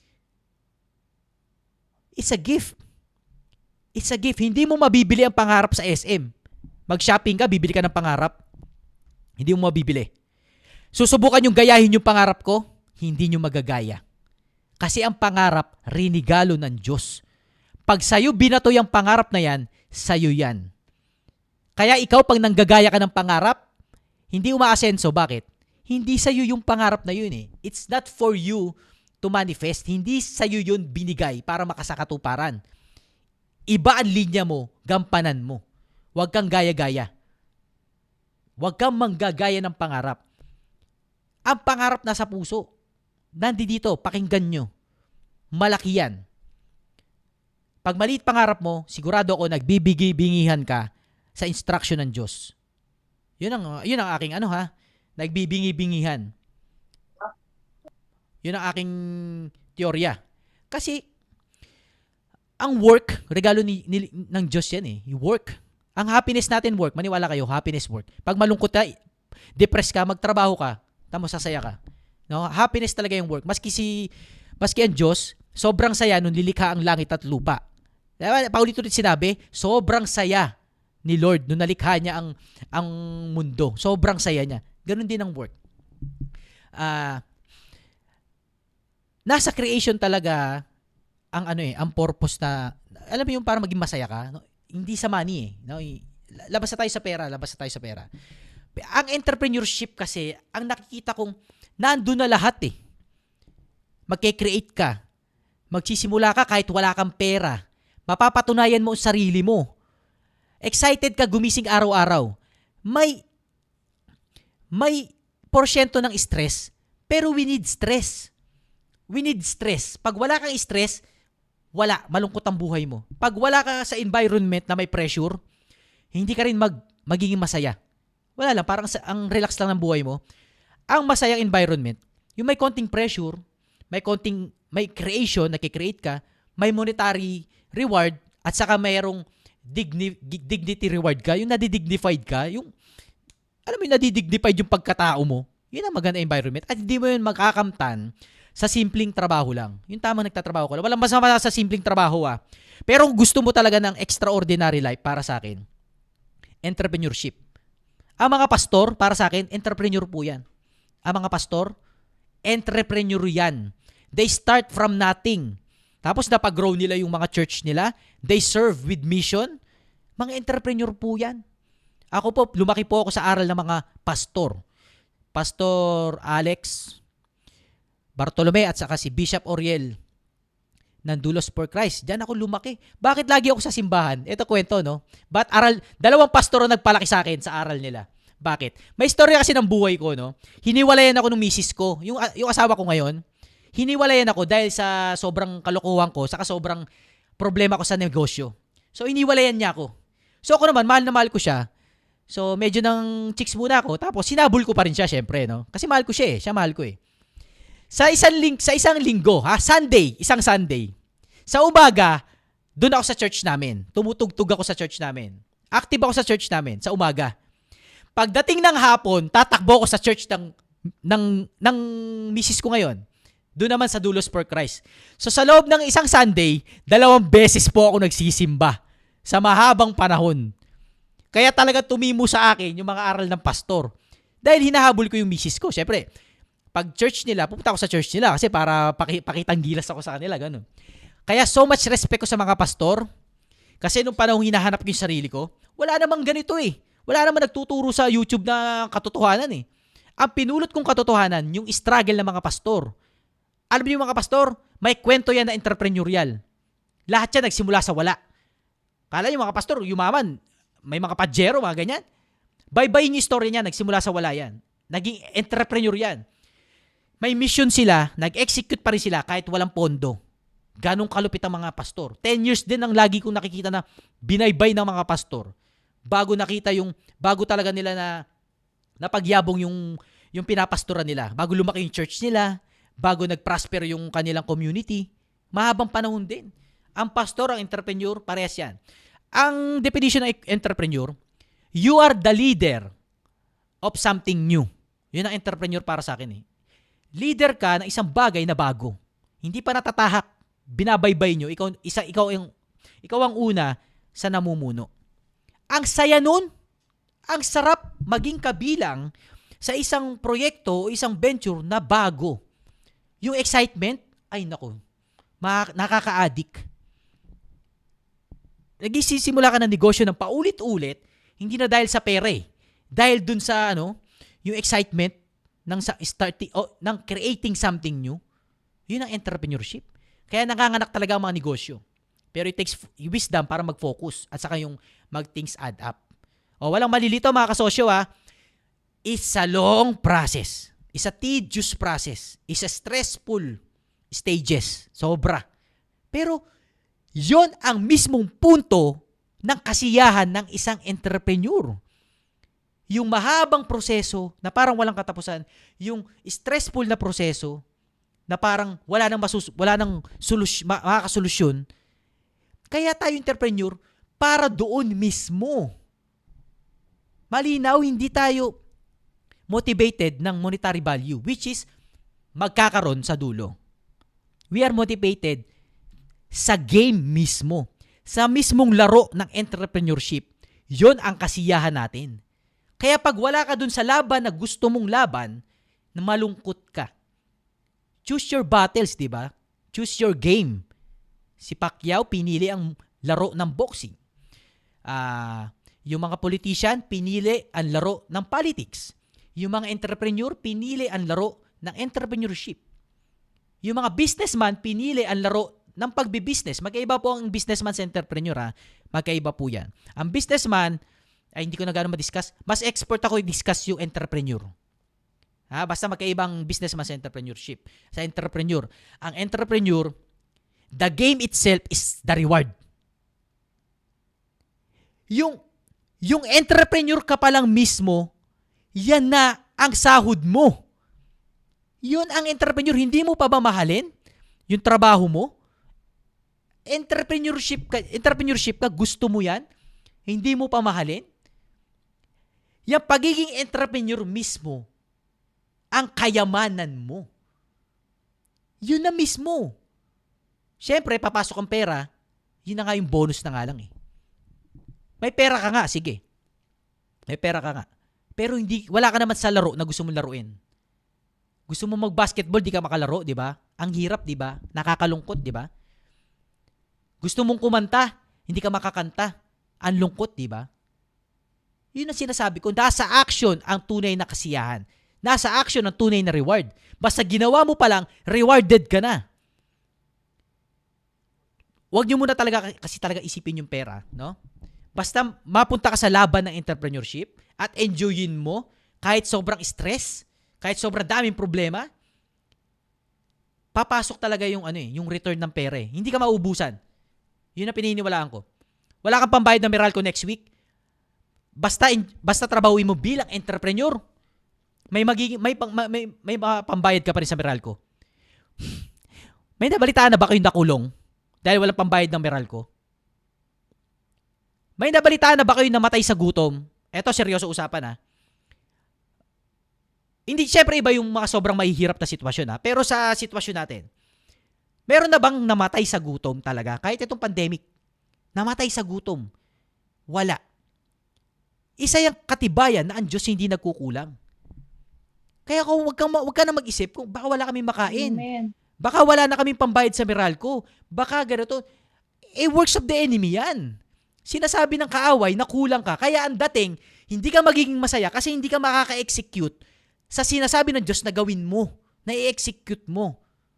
A: it's a gift. It's a gift. Hindi mo mabibili ang pangarap sa S M. Mag-shopping ka, bibili ka ng pangarap. Hindi mo mabibili. Susubukan yung gayahin yung pangarap ko, hindi nyo magagaya. Kasi ang pangarap, rinigalo ng Diyos. Pag sa'yo binato yung pangarap na yan, sa'yo yan. Kaya ikaw, pag nanggagaya ka ng pangarap, hindi umaasenso. Bakit? Hindi sa'yo yung pangarap na yun eh. It's not for you to manifest. Hindi sa'yo yun binigay para makasakatuparan. Iba ang linya mo, gampanan mo. Huwag kang gaya-gaya. Huwag kang manggagaya ng pangarap. Ang pangarap nasa puso. Nandito, pakinggan nyo. Malaki yan. Pag maliit pangarap mo, sigurado ako nagbibigi-bingihan ka sa instruction ng Diyos. Yun ang, yun ang aking ano ha, nagbibingi-bingihan. Yun ang aking teorya. Kasi, ang work, regalo ni, ni, ng Diyos yan eh. Yung work. Ang happiness natin work. Maniwala kayo, happiness work. Pag malungkot ka, depressed ka, magtrabaho ka, tamo sasaya ka. No? Happiness talaga yung work. Maski si, maski ang Diyos, sobrang saya nung lilikha ang langit at lupa. Paulit-ulit sinabi, sobrang saya ni Lord nung nalikha niya ang, ang mundo. Sobrang saya niya. Ganun din ang work. Ah... Uh, nasa creation talaga ang ano eh, ang purpose na, alam mo yung para maging masaya ka, no? Hindi sa money eh. No? Labas na tayo sa pera, labas na tayo sa pera. Ang entrepreneurship kasi, ang nakikita kong nandun na lahat eh. Magke-create ka. Magsisimula ka kahit wala kang pera. Mapapatunayan mo ang sarili mo. Excited ka gumising araw-araw. May, may porsyento ng stress, pero we need stress. We need stress. Pag wala kang stress, wala. Malungkot ang buhay mo. Pag wala ka sa environment na may pressure, hindi ka rin mag, magiging masaya. Wala lang. Parang sa, ang relax lang ng buhay mo. Ang masayang environment, yung may konting pressure, may konting, may creation, nakikreate ka, may monetary reward, at saka mayroong digni, dignity reward ka, yung nadidignified ka, yung, alam mo yung nadidignified yung pagkatao mo, yun ang maganda environment. At hindi mo yun magkakamtan sa simpleng trabaho lang. Yung tamang nagtatrabaho ko lang. Walang masama sa simpleng trabaho ah. Pero kung gusto mo talaga ng extraordinary life, para sa akin, entrepreneurship. Ang mga pastor, para sa akin, entrepreneur po yan. Ang mga pastor, entrepreneur yan. They start from nothing. Tapos napag-grow nila yung mga church nila. They serve with mission. Mga entrepreneur po yan. Ako po, lumaki po ako sa aral ng mga pastor. Pastor Alex Bartolome at saka si Bishop Oriel ng Dulos for Christ. Diyan ako lumaki. Bakit lagi ako sa simbahan? Ito kwento, no? But aral, dalawang pastor ang nagpalaki sa akin sa aral nila. Bakit? May istorya kasi ng buhay ko, no? Hiniwalayan ako ng misis ko. Yung, yung asawa ko ngayon, hiniwalayan ako dahil sa sobrang kalokohan ko, saka sobrang problema ko sa negosyo. So, hiniwalayan niya ako. So, ako naman, mahal na mahal ko siya. So, medyo ng chicks muna ako. Tapos, sinabol ko pa rin siya, syempre, no? Kasi mahal ko siya eh. Siya mahal ko eh. Sa isang ling sa isang linggo, ha, Sunday, isang Sunday. Sa umaga, doon ako sa church namin. Tumutugtog ako sa church namin. Active ako sa church namin sa umaga. Pagdating ng hapon, tatakbo ako sa church ng ng ng misis ko ngayon. Doon naman sa Dulos for Christ. So sa loob ng isang Sunday, dalawang beses po ako nagsisimba sa mahabang panahon. Kaya talaga tumimo sa akin yung mga aral ng pastor. Dahil hinahabol ko yung misis ko. Syempre, pag church nila, pupunta ako sa church nila kasi para paki, pakitang gilas ako sa kanila, ganun. Kaya so much respect ko sa mga pastor kasi nung panahon hinahanap ko yung sarili ko, wala namang ganito eh. Wala namang nagtuturo sa YouTube na katotohanan eh. Ang pinulot kong katotohanan, yung struggle ng mga pastor. Alam niyo yung mga pastor, may kwento yan na entrepreneurial. Lahat yan nagsimula sa wala. Kala niyo mga pastor, yumaman, may mga pajero, mga ganyan. Bye-bye yung story niya, nagsimula sa wala yan. Naging entrepreneur yan. May mission sila, nag-execute pa rin sila kahit walang pondo. Ganong kalupit ang mga pastor. Ten years din ang lagi kong nakikita na binaybay ng mga pastor. Bago nakita yung, bago talaga nila na napagyabong yung, yung pinapastoran nila. Bago lumaki yung church nila, bago nag-prosper yung kanilang community. Mahabang panahon din. Ang pastor, ang entrepreneur, parehas yan. Ang definition ng entrepreneur, you are the leader of something new. Yun ang entrepreneur para sa akin eh. Leader ka ng isang bagay na bago. Hindi pa natatahak, binabaybay nyo, ikaw, isa, ikaw, yung, ikaw ang una sa namumuno. Ang saya nun, ang sarap maging kabilang sa isang proyekto o isang venture na bago. Yung excitement, ay nako, nakaka-addict. Nagsisimula ka ng negosyo ng paulit-ulit, hindi na dahil sa pera eh. Dahil dun sa ano, yung excitement, ng starting oh, ng creating something new, yun ang entrepreneurship. Kaya nanganganak talaga ang mga negosyo. Pero it takes wisdom para mag-focus at saka yung mag-things add up. O walang malilito mga kasosyo ha. It's a long process. is a tedious process, is a stressful stages, sobra. Pero yon ang mismong punto ng kasiyahan ng isang entrepreneur. Yung mahabang proseso na parang walang katapusan, yung stressful na proseso na parang wala nang masus wala nang solusyon, makakasolusyon. Kaya tayo entrepreneur para doon mismo. Malinaw, hindi tayo motivated ng monetary value, which is magkakaroon sa dulo. We are motivated sa game mismo, sa mismong laro ng entrepreneurship. Yon ang kasiyahan natin. Kaya pag wala ka dun sa laban na gusto mong laban, na malungkot ka. Choose your battles, di ba? Choose your game. Si Pacquiao pinili ang laro ng boxing. Ah, uh, yung mga politician pinili ang laro ng politics. Yung mga entrepreneur pinili ang laro ng entrepreneurship. Yung mga businessman pinili ang laro ng pagbi-business. Magkaiba po ang businessman sa entrepreneur, ha. Magkaiba po 'yan. Ang businessman ay hindi ko na ganoon ma-discuss. Mas expert ako i-discuss yung entrepreneur. Ha, basta magkaibang businessman sa entrepreneurship. Sa entrepreneur, ang entrepreneur, the game itself is the reward. Yung yung entrepreneur ka pa lang mismo, yan na ang sahod mo. Yun ang entrepreneur, hindi mo pa ba mahalin yung trabaho mo? Entrepreneurship ka, entrepreneurship ka, gusto mo yan? Hindi mo pa mahalin? Yung pagiging entrepreneur mismo, ang kayamanan mo. Yun na mismo. Siyempre, papasok ang pera, yun na nga yung bonus na nga lang eh. May pera ka nga, sige. May pera ka nga. Pero hindi, wala ka naman sa laro na gusto mong laruin. Gusto mo mag-basketball, di ka makalaro, di ba? Ang hirap, di ba? Nakakalungkot, di ba? Gusto mong kumanta, hindi ka makakanta. Ang lungkot, di ba? Yun ang sinasabi ko. Nasa action ang tunay na kasiyahan. Nasa action ang tunay na reward. Basta ginawa mo pa lang, rewarded ka na. Huwag niyo muna talaga kasi talaga isipin yung pera, no? Basta mapunta ka sa laban ng entrepreneurship at enjoyin mo kahit sobrang stress, kahit sobrang daming problema, papasok talaga yung ano eh, yung return ng pera eh. Hindi ka maubusan. Yun ang pininiwalaan ko. Wala kang pambayad ng Meralco next week. Basta in, basta trabahuin mo bilang entrepreneur. May magiging may may may, may pambayad ka pa rin sa Meralco. May nabalitaan na ba kayong nakulong dahil walang pambayad ng Meralco? May nabalitaan na ba kayo namatay sa gutom? Eto, seryoso usapan ha. Hindi, syempre iba yung mga sobrang mahihirap na sitwasyon ha. Pero sa sitwasyon natin, meron na bang namatay sa gutom talaga? Kahit itong pandemic, namatay sa gutom. Wala. Isa yung katibayan na ang Diyos hindi nagkukulang. Kaya kung wag, kang, wag ka na mag-isip kung baka wala kaming makain.
C: Amen.
A: Baka wala na kaming pambayad sa Meralco. Baka ganito. Eh, works of the enemy yan. Sinasabi ng kaaway na kulang ka. Kaya ang dating, hindi ka magiging masaya kasi hindi ka makaka-execute sa sinasabi ng Diyos na gawin mo, na i-execute mo.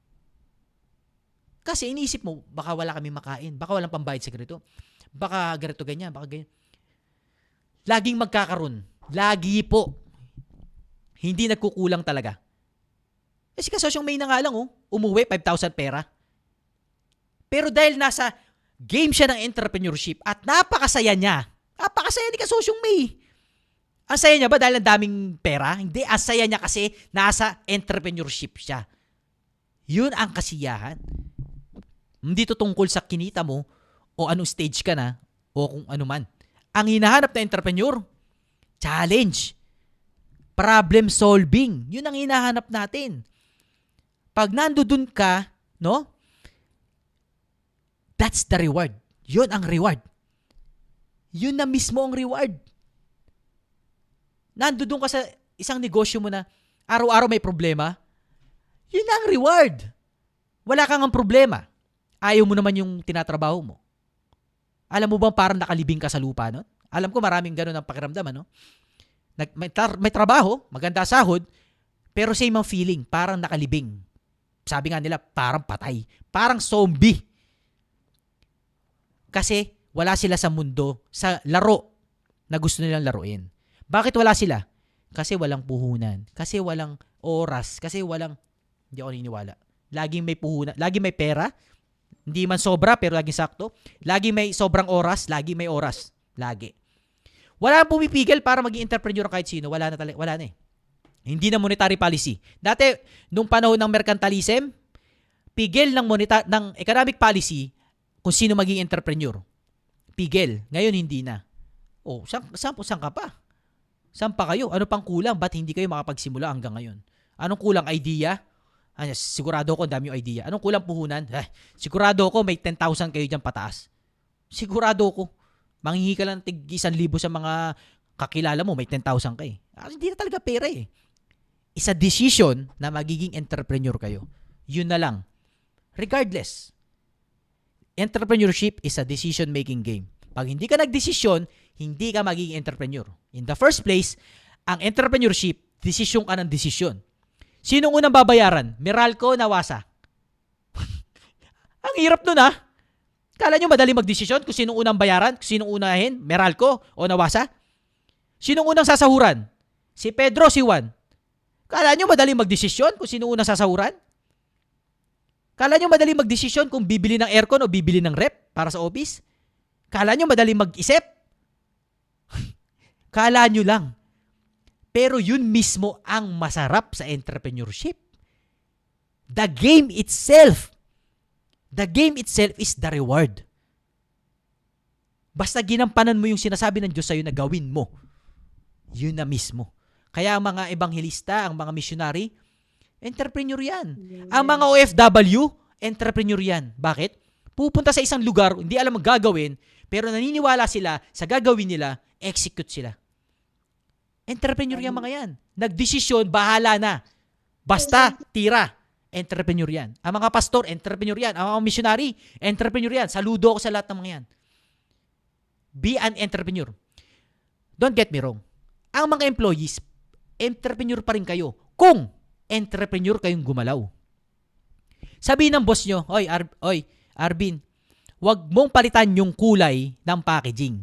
A: Kasi iniisip mo, baka wala kami makain, baka walang pambayad sa ganito, baka ganito ganyan, baka ganyan. Laging magkakaroon. Lagi po. Hindi nagkukulang talaga. Eh si Kasosyong May na nga lang, oh, umuwi, five thousand pera. Pero dahil nasa game siya ng entrepreneurship at napakasaya niya. Napakasaya ni Kasosyong May. Ang saya niya ba dahil ang daming pera? Hindi, ang saya niya kasi nasa entrepreneurship siya. Yun ang kasiyahan. Hindi to tungkol sa kinita mo o anong stage ka na o kung ano man. Ang hinahanap na entrepreneur, challenge, problem solving. Yun ang hinahanap natin. Pag nandoon ka, no? That's the reward. Yun ang reward. Yun na mismo ang reward. Nandoon ka sa isang negosyo mo na araw-araw may problema, yun na ang reward. Wala kang ang problema. Ayaw mo naman yung tinatrabaho mo. Alam mo bang parang nakalibing ka sa lupa, no? Alam ko maraming ganun ang pakiramdam, no? Nag, may, tar- may trabaho, maganda sahod, pero same ang feeling, parang nakalibing. Sabi nga nila, parang patay. Parang zombie. Kasi wala sila sa mundo, sa laro na gusto nilang laruin. Bakit wala sila? Kasi walang puhunan. Kasi walang oras. Kasi walang, hindi ako naniniwala. Laging may puhunan. Laging may pera. Hindi man sobra, pero laging sakto. Laging may sobrang oras. Laging may oras. Lagi. Wala nang pumipigil para maging entrepreneur kahit sino. Wala na talaga. Wala na eh. Hindi na monetary policy. Dati, nung panahon ng mercantilism, pigil ng, moneta- ng economic policy kung sino maging entrepreneur. Pigil. Ngayon, hindi na. Oh, saan, saan, saan ka pa? Saan pa kayo? Ano pang kulang? Ba't hindi kayo makapagsimula hanggang ngayon? Anong kulang? Idea? Ay, sigurado ko ang dami yung idea. Anong kulang puhunan? Eh, sigurado ko may ten thousand kayo dyan pataas. Sigurado ko. Manghingi ka lang tig isang libo sa mga kakilala mo, may ten thousand kayo. Ah, hindi na talaga pera eh. Isa decision na magiging entrepreneur kayo. Yun na lang. Regardless. Entrepreneurship is a decision-making game. Pag hindi ka nagdesisyon, hindi ka magiging entrepreneur. In the first place, ang entrepreneurship, desisyon ka ng desisyon. Sinong unang babayaran? Meralco, Nawasa. Ang hirap nun ah. Kala nyo madali magdesisyon kung sinong unang bayaran? Kung sinong unahin? Meralco o Nawasa? Sinong unang sasahuran? Si Pedro, si Juan. Kala nyo madali magdesisyon kung sinong unang sasahuran? Kala nyo madali magdesisyon kung bibili ng aircon o bibili ng rep para sa office? Kala nyo madali mag-isip? Kala nyo lang. Pero yun mismo ang masarap sa entrepreneurship. The game itself. The game itself is the reward. Basta ginampanan mo yung sinasabi ng Diyos sa'yo na gawin mo. Yun na mismo. Kaya ang mga ebanghelista, ang mga missionary, entrepreneur yan. Yes. Ang mga O F W, entrepreneur yan. Bakit? Pupunta sa isang lugar, hindi alam ang gagawin, pero naniniwala sila sa gagawin nila, execute sila. Entrepreneur yung mga yan. Nagdesisyon, bahala na. Basta, tira. Entrepreneur yan. Ang mga pastor, entrepreneur yan. Ang mga missionary, entrepreneur yan. Saludo ako sa lahat ng mga yan. Be an entrepreneur. Don't get me wrong. Ang mga employees, entrepreneur pa rin kayo. Kung entrepreneur kayong gumalaw. Sabihin ng boss nyo, Oy, Ar- Oy, Arvin, wag mong palitan yung kulay ng packaging.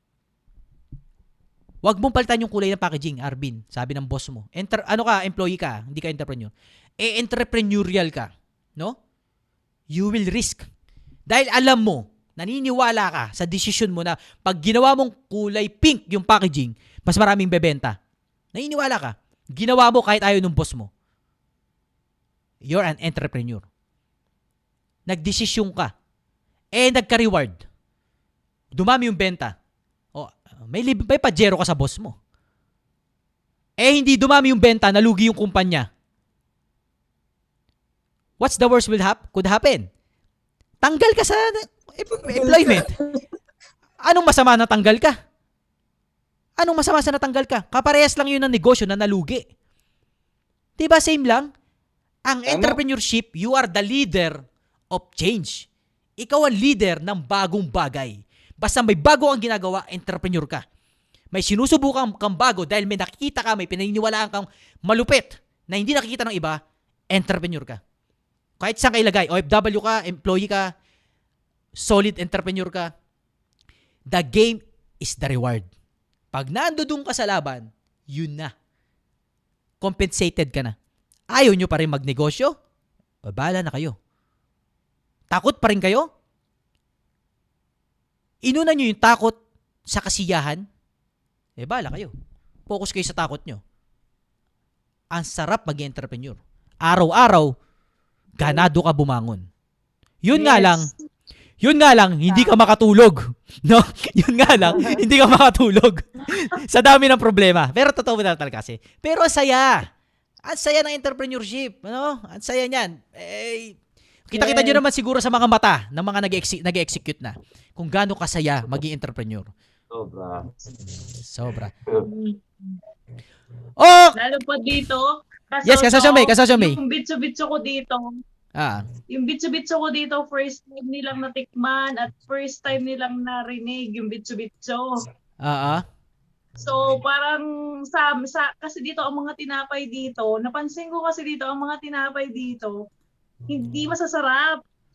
A: Wag mong palitan yung kulay ng packaging, Arvin. Sabi ng boss mo. Enter, ano ka, employee ka, hindi ka entrepreneur. Eh, entrepreneurial ka. No? You will risk. Dahil alam mo, naniniwala ka sa decision mo na pag ginawa mong kulay pink yung packaging, mas maraming bebenta. Naniniwala ka. Ginawa mo kahit ayaw ng boss mo. You're an entrepreneur. Nagdesisyon ka. Eh, nagka-reward. Dumami yung benta. O, may, lib- may pajero ka sa boss mo. Eh, hindi dumami yung benta, nalugi yung kumpanya. What's the worst will hap- could happen? Tanggal ka sa employment. Anong masama na tanggal ka? Anong masama sa natanggal ka? Kaparehas lang yun ng negosyo na nalugi. Diba same lang? Ang entrepreneurship, you are the leader of change. Ikaw ang leader ng bagong bagay. Basta may bago ang ginagawa, entrepreneur ka. May sinusubukan kang bago dahil may nakikita ka, may pinaniniwalaan kang malupit na hindi nakikita ng iba, entrepreneur ka. Kahit saan ka ilagay, O F W ka, employee ka, solid entrepreneur ka, the game is the reward. Pag nandoon ka sa laban, yun na. Compensated ka na. Ayaw nyo pa rin magnegosyo? O, bahala na kayo. Takot pa rin kayo? Inuna nyo yung takot sa kasiyahan? Eh, bahala kayo. Focus kayo sa takot nyo. Ang sarap maging entrepreneur. Araw-araw, ganado ka bumangon. Yun yes. nga lang, yun nga lang, hindi ka makatulog. No? Yun nga lang, hindi ka makatulog. Sa dami ng problema. Pero totoo mo na talaga kasi. Pero saya. Ang saya ng entrepreneurship. Ano? Ang saya niyan. Eh, kita-kita nyo naman siguro sa mga mata ng mga nag-execute na. Kung gaano kasaya maging entrepreneur.
C: Sobra.
A: Sobra. Oh!
D: Lalo pa dito. Kaso
A: yes, kasasya may, kasasya may.
D: Yung bitso-bitso ko dito.
A: Ah.
D: Yung bitso-bitso ko dito, first time nilang natikman at first time nilang narinig yung bitso-bitso.
A: Ah, ah.
D: So, parang sa, sa kasi dito ang mga tinapay dito, napansin ko kasi dito ang mga tinapay dito, hindi masasarap.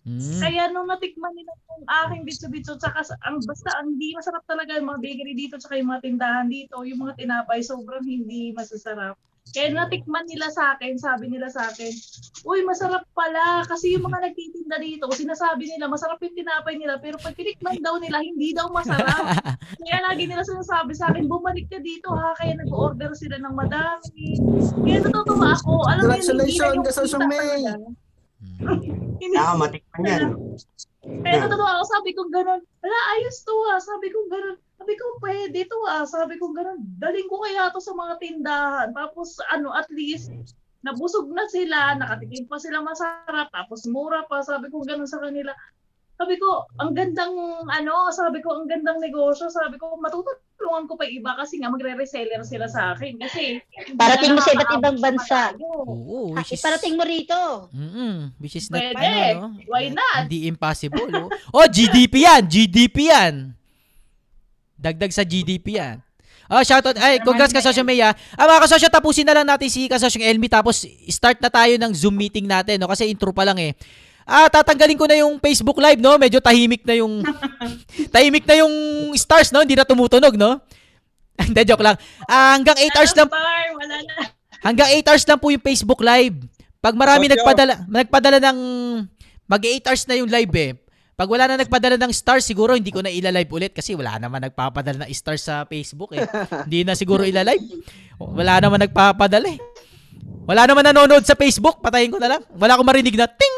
A: Mm.
D: Kaya nung natikman nila yung aking bitso-bitso, tsaka sa- ang basta ang hindi masarap talaga yung mga bakery dito, tsaka yung mga tindahan dito, yung mga tinapay, sobrang hindi masasarap. Kaya natikman nila sa akin, sabi nila sa akin, uy, masarap pala. Kasi yung mga nagtitinda dito, sinasabi nila, masarap yung tinapay nila, pero pag tinikman daw nila, hindi daw masarap. Kaya lagi nila sinasabi sa akin, bumalik ka dito ha, kaya nag-order sila ng madami. Kaya natutuwa ako, alam mo yun, hindi na yung
B: Congratulations,
D: kita
B: Kasosyo May.
D: talaga. Hindi.
C: Ah, matikman yan.
D: Kaya natutuwa ako, sabi ko gano'n, wala, ayos to ah, sabi ko gano'n, sabi ko pwede to ah, sabi ko gano'n, daling ko kaya to sa mga tindahan, tapos ano, at least, nabusog na sila, nakatikim pa sila masarap, tapos mura pa, sabi ko gano'n sa kanila. Sabi ko, ang gandang, ano, sabi ko, ang gandang negosyo, sabi ko, matutulungan ko pa yung iba kasi nga magre-reseller sila sa akin. Kasi,
E: Parating mo sa iba't ibang bansa.
A: Oo,
E: Ah,
A: which is
E: iparating mo rito.
A: Mm, which is not
D: Pwede.
A: ano, no?
D: Why not?
A: Hindi impossible. Oh, oh G D P yan, G D P yan. Dagdag sa G D P yan. Oh, shoutout. Ay, congrats Kasosyo May. Ah, Ah, mga kasosyo, tapusin na lang natin si Kasosyo Elmi tapos start na tayo ng Zoom meeting natin, no? Kasi intro pa lang eh. Ah, tatanggalin ko na yung Facebook Live, no? Medyo tahimik na yung tahimik na yung stars, no? Hindi na tumutunog, no? Hindi, joke lang. Ah, hanggang eight hours lang
D: Star, wala na.
A: hanggang eight hours lang po yung Facebook Live. Pag marami
B: Kasosyo.
A: nagpadala nagpadala ng mag eight hours na yung live eh. Pag wala na nagpadala ng stars, siguro hindi ko na ila-live ulit kasi wala naman nagpapadala ng stars sa Facebook eh. Hindi na siguro ila-live. Wala naman nagpapadala eh. Wala naman nanonood sa Facebook, patayin ko na lang. Wala akong marinig na ting.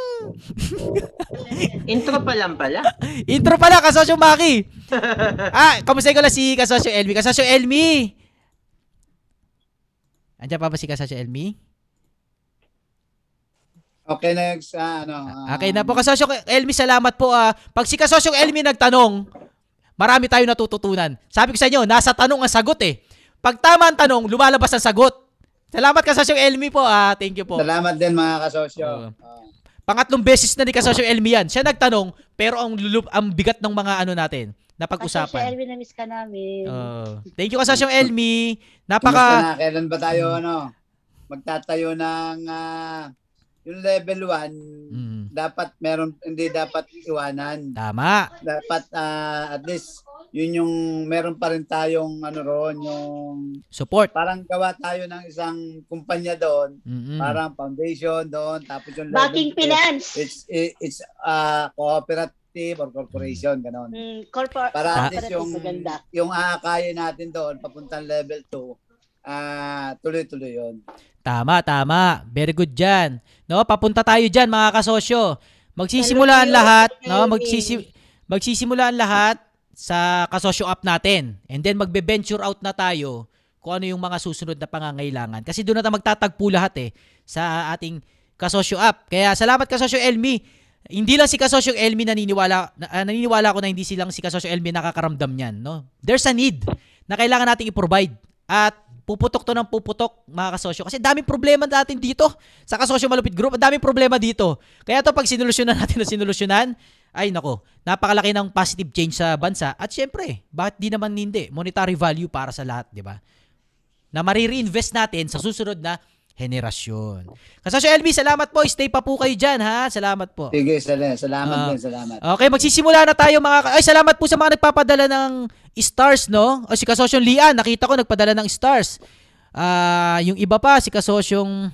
C: Intro pa lang pala.
A: Intro pala, Kasosyo Maki. Ah, kamusta ko lang si Kasosyo Elmi. Kasosyo Elmi. Andiyan pa ba si Kasosyo Elmi?
B: Okay, next. Ah, ano, ah,
A: Okay na po, Kasosyo Elmi, salamat po. Ah. Pag si Kasosyo Elmi nagtanong, marami tayong natututunan. Sabi ko sa inyo, nasa tanong ang sagot eh. Pag tama ang tanong, lumalabas ang sagot. Salamat Kasosyo Elmi po. Ah. Thank you po.
B: Salamat din mga kasosyo.
A: Oo.
B: Ah.
A: Pangatlong beses na ni Kasosyo Elmi yan. Siya nagtanong, pero ang lulub, ang bigat ng mga ano natin, na
E: Kasosyo
A: pag-usapan.
E: Elvin, na-miss ka namin.
A: Oh. Thank you Kasosyo Elmi.
B: Kumusta
A: Napaka...
B: na? Kailan ba tayo ano, magtatayo ng ah, yung level one,
A: Mm,
B: dapat meron, hindi dapat iwanan.
A: tama.
B: Dapat ah, at least yun yung meron pa rin tayong ano roon, yung
A: Support.
B: parang gawa tayo ng isang kumpanya doon,
A: Mm-mm.
B: parang foundation doon, tapos yung level
E: Backing
B: two,
E: finance.
B: it's it- it's uh, cooperative or corporation ganon.
E: Mm, corpor-
B: Para at least
E: corporate
B: yung
E: maganda.
B: yung aakayin natin doon papuntang level two, ah tuloy-tuloy 'yon.
A: Tama, tama. Very good dyan. No, papunta tayo dyan mga kasosyo. Magsisimula ang lahat, no? Magsisi magsisimula ang lahat sa kasosyo app natin. And then magbe-venture out na tayo kung ano yung mga susunod na pangangailangan. Kasi doon na tayo magtatagpo lahat eh sa ating kasosyo app. Kaya salamat Kasosyo Elmi. Hindi lang si Kasosyo Elmi naniniwala na, ah, naniniwala ko na hindi silang si Kasosyo Elmi nakakaramdam niyan, no? There's a need na kailangan nating i-provide at puputok to ng puputok mga kasosyo. Kasi daming problema natin dito sa Kasosyo Malupit Group. Ang daming problema dito. Kaya to pag sinulusyonan natin na sinulusyonan, ay nako, napakalaki ng positive change sa bansa. At syempre, bakit di naman hindi? Monetary value para sa lahat, di ba? Na marire-invest natin sa susunod na henerasyon. Kasosyo Elmi, salamat po. Stay pa po kayo dyan, ha? Salamat po.
B: Sige, sal- salamat
A: Ah.
B: din, salamat.
A: Okay, magsisimula na tayo mga... Ay, salamat po sa mga nagpapadala ng stars, no? O si Kasosyong Lian, nakita ko nagpadala ng stars. Ah, yung iba pa, si Kasosyong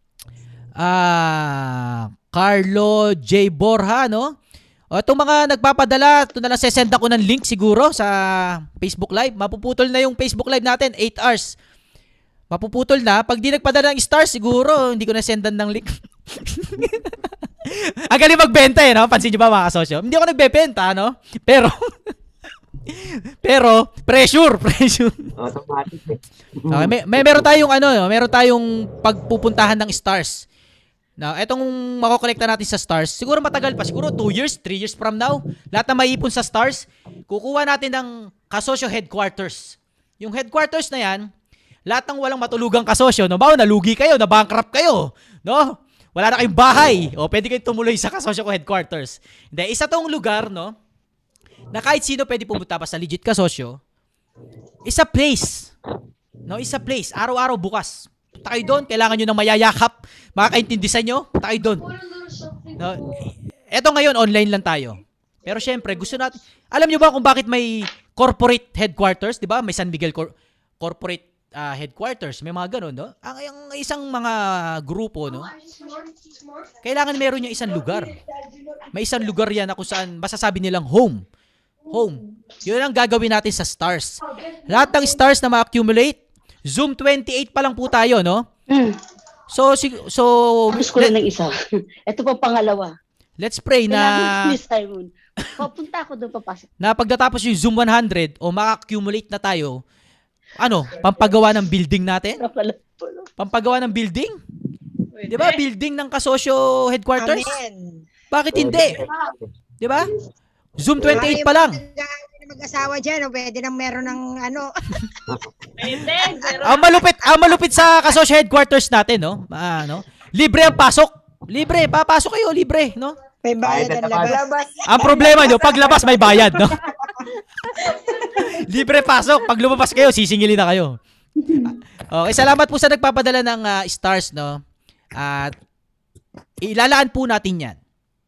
A: ah, Carlo J. Borja, no? O itong mga nagpapadala, ito na lang sesend ako ng link siguro sa Facebook Live. Mapuputol na yung Facebook Live natin, eight hours. Mapuputol na. Pag di nagpadala ng stars, siguro hindi ko na sendan ng link. Ang galing magbenta eh, no? Pansin nyo ba mga kasosyo? Hindi ako nagbebenta, no? Pero, pero, pressure, pressure.
C: Automatic eh.
A: Okay, may, may meron tayong ano, no? Meron tayong pagpupuntahan ng stars. Now, etong makokolekta natin sa stars, siguro matagal pa, siguro two years, three years from now, lahat na maiipon sa stars, kukuha natin ng kasosyo headquarters. Yung headquarters na yan, lahat ng walang matulugang kasosyo, no? Bawa, nalugi kayo, na-bankrupt kayo, no? Wala na kayong bahay, o pwede kayo tumuloy sa kasosyo ko headquarters. Hindi, isa tong lugar, no? Na kahit sino pwede pumunta pa sa legit kasosyo, isa place, no? Isa place, araw-araw bukas. Punta kayo doon, kailangan nyo ng mayayakap, makakaintindi sa inyo, punta kayo doon. No? Eto ngayon, online lang tayo. Pero syempre, gusto natin, alam nyo ba kung bakit may corporate headquarters, di ba? May San Miguel cor- corporate ah, headquarters, may mga ganun, no? Ang, ang isang mga grupo, no? Kailangan meron yung isang lugar. May isang lugar yan na kung saan masasabi nilang home. Home. Yun ang gagawin natin sa stars. Lahat ng stars na ma-accumulate, Zoom twenty-eight pa lang po tayo, no?
E: Mm.
A: So, si, so,
E: Tapos ko lang ng isa. Ito pa pangalawa.
A: let's pray
E: Kailangan
A: na
E: ni Simon. Papunta ako doon papasok.
A: na pagdatapos yung Zoom one hundred o maka-accumulate na tayo, ano, pampagawa ng building natin? Pampagawa ng building? Di ba? Building ng kasosyo headquarters?
F: Amen.
A: Bakit hindi? Di ba? Zoom twenty-eight pa lang.
F: Mag-asawa dyan, o pwede nang meron ng ano.
D: Pwede, pero
A: Ang malupit, ang malupit sa kasosyo headquarters natin, no? Ah, no? Libre ang pasok. Libre, papasok kayo, libre, no?
F: May bayad ang labas.
A: Ang problema nyo, paglabas may bayad, no? Libre pasok. Pag lumabas kayo, sisingilin na kayo. Okay, salamat po sa nagpapadala ng ah, stars, no? At ilalaan po natin yan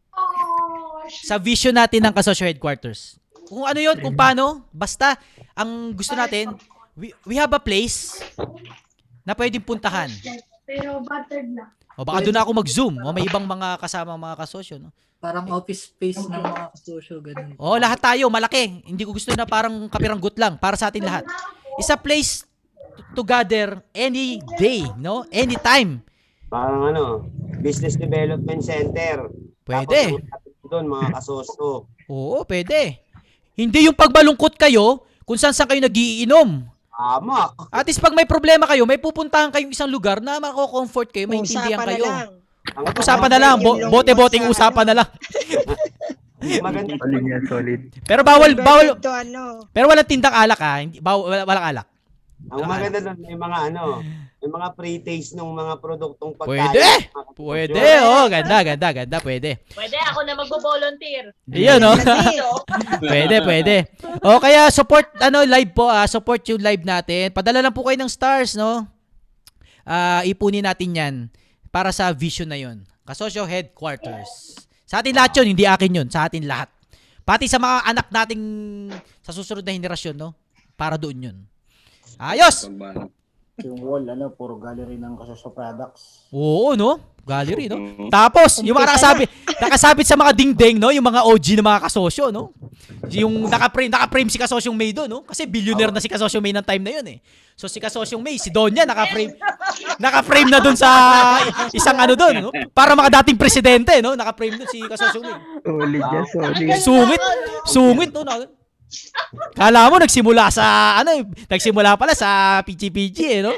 A: sa vision natin ng kasosyo headquarters. Kung ano yun, kung paano, basta, ang gusto natin, we, we have a place na pwedeng puntahan.
G: Pero buttered na.
A: O baka doon na ako mag-zoom. O may ibang mga kasama mga kasosyo, no?
H: Parang office space ng mga kasosyo, ganun.
A: O lahat tayo, malaki. Hindi ko gusto na parang kapiranggut lang. Para sa atin lahat. It's a place to gather any day, no? Anytime.
C: Parang ano, business development center.
A: Pwede.
C: Tapos doon mga kasosyo.
A: Oo, pwede. Hindi yung pagmalungkot kayo, kung saan saan kayo nagiinom.
C: Tama.
A: At least pag may problema kayo, may pupuntahan kayong isang lugar na mako-comfort kayo, maintindihan
F: Usapan na
A: kayo.
F: lang.
C: Ang
A: Usapan na lang, bo- bote-boteng usapan na lang.
C: maganda.
A: Pero bawal, bawal,
F: Converted to ano.
A: pero walang tindang alak ha. Hindi, bawal, wala- walang alak.
C: Ang maganda doon may mga ano, may mga pre-taste ng mga produktong pagkain.
A: Pwede!
C: ng mga kasosyo.
A: Pwede, oh, ganda, ganda, ganda, pwede.
D: pwede ako na magbo-volunteer.
A: Iyon, no?
F: Lasing.
A: Pwede, pwede. O kaya support ano live po, ah, support yung live natin. Padala lang po kayo ng stars, no? Ah, ipunin natin 'yan para sa vision na 'yon. Kasosyo headquarters. Sa atin lahat 'yon, hindi akin 'yon, sa atin lahat. Pati sa mga anak nating sa susunod na henerasyon, no? Para doon 'yon. Ayos.
B: Yung wall, ano, puro gallery ng kasosyo products.
A: Oo, no? Gallery, no? Tapos, yung mga nakasabit, nakasabit sa mga dingding, no? Yung mga O G na mga kasosyo, no? Yung naka-frame, naka-frame si Kasosyong May doon, no? Kasi billionaire na si Kasosyong May ng time na yun, eh. So, si Kasosyong May, si Donya, naka-frame, naka-frame na doon sa isang ano doon, no? Para mga dating presidente, no? Naka-frame doon si Kasosyong May.
I: Solid yan, solid.
A: Sungit, sungit, no? Kala mo, nagsimula sa, ano, eh, nagsimula pala sa P G P G, eh, no?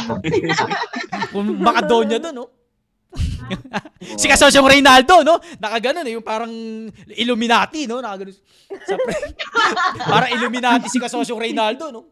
A: Kung baka Donya doon, no? Si Kasosyong Reynaldo, no? Nakaganon eh, yung parang Illuminati, no? Nakaganon sa pre- parang Illuminati si Kasosyong Reynaldo, no?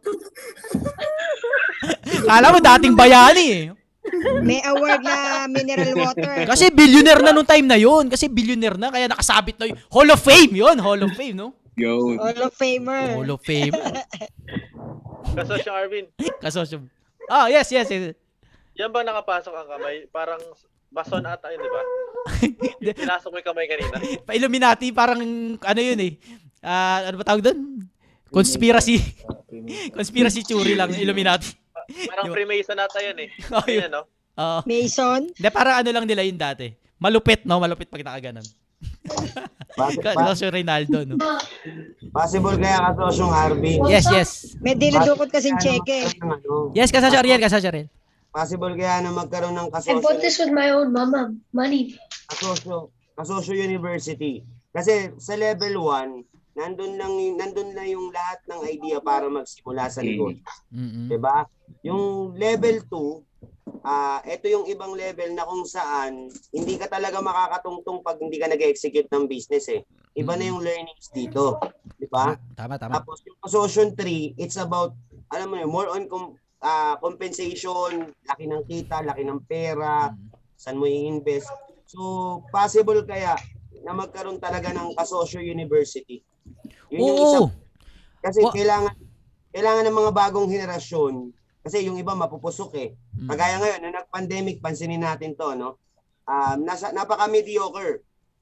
A: Kala mo dating bayani eh.
F: May award na mineral water.
A: Kasi billionaire na nung time na yun. Kasi billionaire na, kaya nakasabit na yun. Hall of Fame yun, Hall of Fame, no?
F: Hall of Famer.
A: Hall of Fame.
J: Kasosyo Arvin,
A: Kasosyong. Ah, yes, yes, yes.
J: yan ba nakapasok ang kamay? Parang bason ata yun, di ba? Pinasok mo yung kamay kanina.
A: Pa-Illuminati, parang ano yun eh. Ah, ano ba tawag doon? Conspiracy. Conspiracy theory lang, Illuminati.
J: Parang Freemason ata yun eh.
A: Oh, yun.
J: Ayan, no?
A: Oo.
F: Mason.
A: Hindi, parang ano lang nila yun dati. Malupit, no? Malupit pag nakaganon.
C: Pas- pa-
A: Kasosyo Reynaldo, no?
C: Possible kaya kasosyong Arvin.
A: Yes, yes.
F: May dinudukot kasing cheque.
C: Ano,
A: Yes, Kasosyo Ariel, Kasosyo Ariel.
C: possible kaya na magkaroon ng
G: I bought this
C: kasosyo,
G: with my own mama money.
C: kasosyo, kasosyo university. Kasi sa level one, nandun lang nandun na yung lahat ng idea para magsimula sa negosyo.
A: Mm-mm.
C: 'Di ba? Yung level two, ah ito yung ibang level na kung saan hindi ka talaga makakatungtong pag hindi ka nag-execute ng business eh. Iba na yung learnings dito, 'di ba?
A: Tama, tama.
C: Tapos yung association three, it's about alam mo yun, more on com- ah, compensation, laki ng kita, laki ng pera, saan mo i-invest. So, possible kaya na magkaroon talaga ng kasosyo university. Yun yung isa.
A: Oo.
C: Kasi
A: Wa-
C: kailangan kailangan ng mga bagong henerasyon kasi yung iba mapupusok eh. Kagaya ngayon, nung nag-pandemic, pansinin natin to, no? Um, nasa, napaka-mediocre.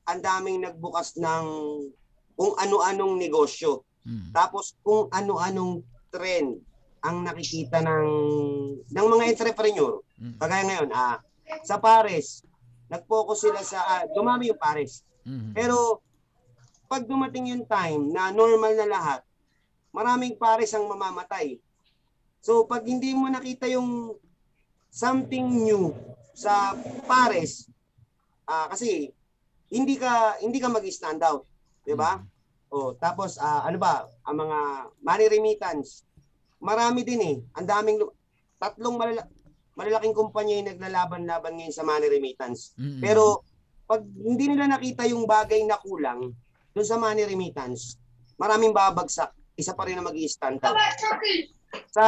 C: ang daming nagbukas ng kung ano-anong negosyo.
A: Mm.
C: Tapos kung ano-anong trend ang nakikita ng ng mga entrepreneur.
A: Mm.
C: Kagaya ngayon, ah, sa pares, nag-focus sila sa ah, dumami yung pares.
A: Mm.
C: Pero pag dumating yung time na normal na lahat, maraming pares ang mamamatay. So pag hindi mo nakita yung something new sa pares, ah, kasi hindi ka hindi ka mag-stand out, 'di ba? Oh, tapos ah, ano ba, ang mga money remittance. Marami din eh. Ang daming tatlong malala- malalaking kumpanya yung naglalaban-laban ngayon sa money remittance.
A: Mm.
C: Pero pag hindi nila nakita yung bagay na kulang doon sa money remittance, maraming babagsak. Isa pa rin na mag-i-stand out. Sa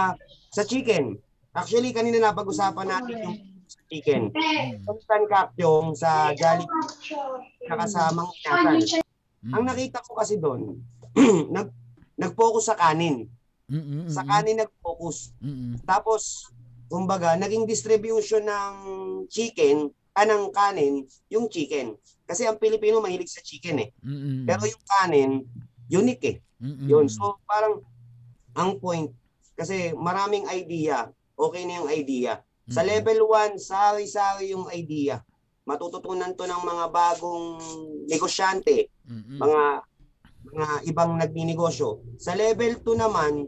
C: sa chicken. Actually kanina napag-usapan natin yung sa chicken. Constant Cactiong sa Jollibee nakasamang inatan.
A: Mm.
C: Ang nakita ko kasi doon, nag nag-focus sa kanin.
A: Mm.
C: Sa kanin nag-focus.
A: Mm.
C: Tapos kumbaga naging distribution ng chicken, anang kanin, yung chicken. Kasi ang Pilipino mahilig sa chicken eh.
A: Mm.
C: Pero yung kanin, unique eh.
A: Mm.
C: Yun. So parang ang point, kasi maraming idea, okay na yung idea. Sa level one, sari-sari yung idea. Matututunan to ng mga bagong negosyante,
A: Mm.
C: mga mga ibang nagninegosyo. Sa level two naman,